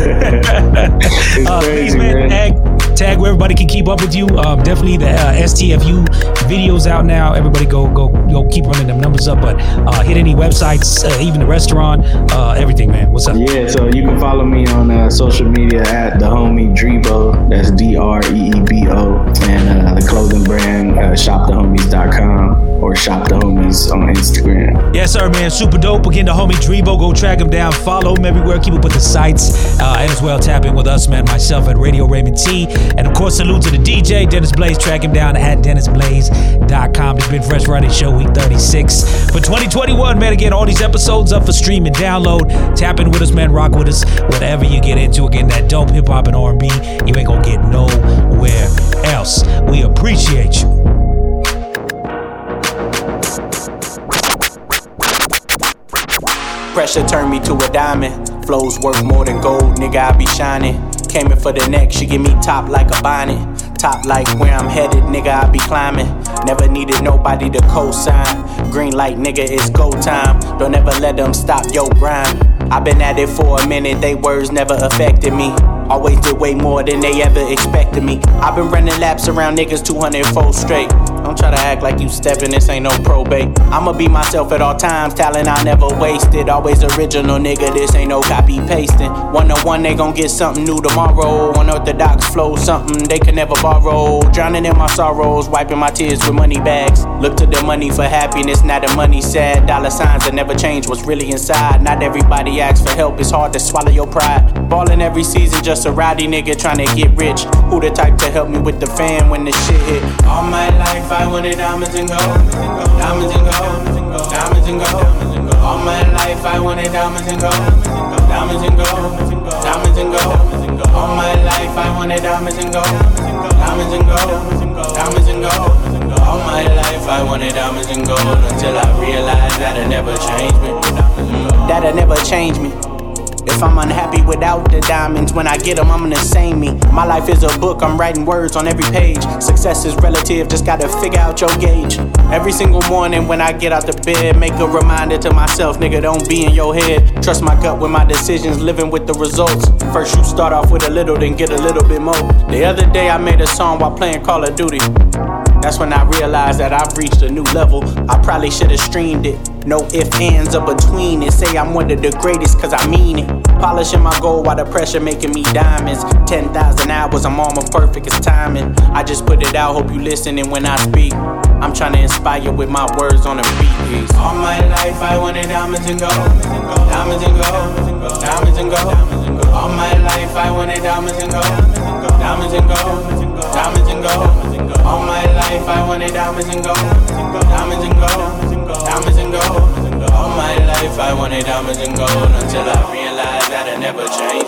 uh, please, man, tag, tag where everybody can keep up with you. Um, definitely the uh, S T F U videos out now. Everybody go, go, go, keep running them numbers up. But uh, hit any websites, uh, even the restaurant, uh, everything, man. What's up? Yeah, so you can follow me on uh, social media at the homie Drebo. That's D R E E B O, and uh, the clothing brand uh, shop the homies dot com or Shop the Homies on Instagram. Yes, sir, man. Super dope. Again, the homie Drebo. Go track him down. Follow him everywhere. Keep up with the sites. Uh, and as well, tap in with us, man. Myself at Radio Raymond T. And of course, salute to the D J, Dennis Blaze. Track him down at dennis blaze dot com. This has been Fresh Friday Show Week thirty-six for twenty twenty-one, man. Again, all these episodes up for stream and download. Tap in with us, man. Rock with us. Whatever you get into. Again, that dope hip hop and R and B, you ain't gonna get nowhere else. We appreciate you. Pressure turned me to a diamond. Flows worth more than gold, nigga, I be shining. Came in for the neck, she give me top like a bonnet. Top like where I'm headed, nigga, I be climbing. Never needed nobody to co-sign. Green light, nigga, it's go time. Don't ever let them stop your grind. I been at it for a minute, they words never affected me. Always did way more than they ever expected me. I been running laps around niggas two hundred four straight. Don't try to act like you steppin', this ain't no probate. I'ma be myself at all times, talent I never wasted. Always original, nigga, this ain't no copy pasting. One on one, they gon' get something new tomorrow. Unorthodox flow, something they can never borrow. Drowning in my sorrows, wiping my tears with money bags. Look to the money for happiness, not the money sad. Dollar signs that never change what's really inside. Not everybody asks for help, it's hard to swallow your pride. Ballin' every season, just a rowdy nigga tryna get rich. Who the type to help me with the fan when the shit hit? All my life I wanted diamonds and gold, diamonds and gold, diamonds and gold. All my life I wanted diamonds and gold, diamonds and gold, diamonds and gold. All my life I wanted diamonds and gold, diamonds and gold, diamonds and gold. All my life I wanted diamonds and gold until I realized that'll never change me. Mm, that'll never change me. If I'm unhappy without the diamonds, when I get them, I'm gonna sing me. My life is a book, I'm writing words on every page. Success is relative, just gotta figure out your gauge. Every single morning when I get out the bed, make a reminder to myself, nigga, don't be in your head. Trust my gut with my decisions, living with the results. First you start off with a little, then get a little bit more. The other day I made a song while playing Call of Duty. That's when I realized that I've reached a new level. I probably should've streamed it. No ifs, ands, or between it. Say I'm one of the greatest, cause I mean it. Polishing my gold while the pressure making me diamonds. ten thousand hours, I'm almost perfect, it's timing. I just put it out, hope you listening when I speak. I'm trying to inspire with my words on a beat. All my life I wanted diamonds and gold, diamonds and gold, diamonds and gold. All my life I wanted diamonds and gold, diamonds and gold, diamonds and gold. All my life I wanted diamonds and gold, diamonds and gold, diamonds and gold. All my life I wanted diamonds and gold until I realized that'll never change.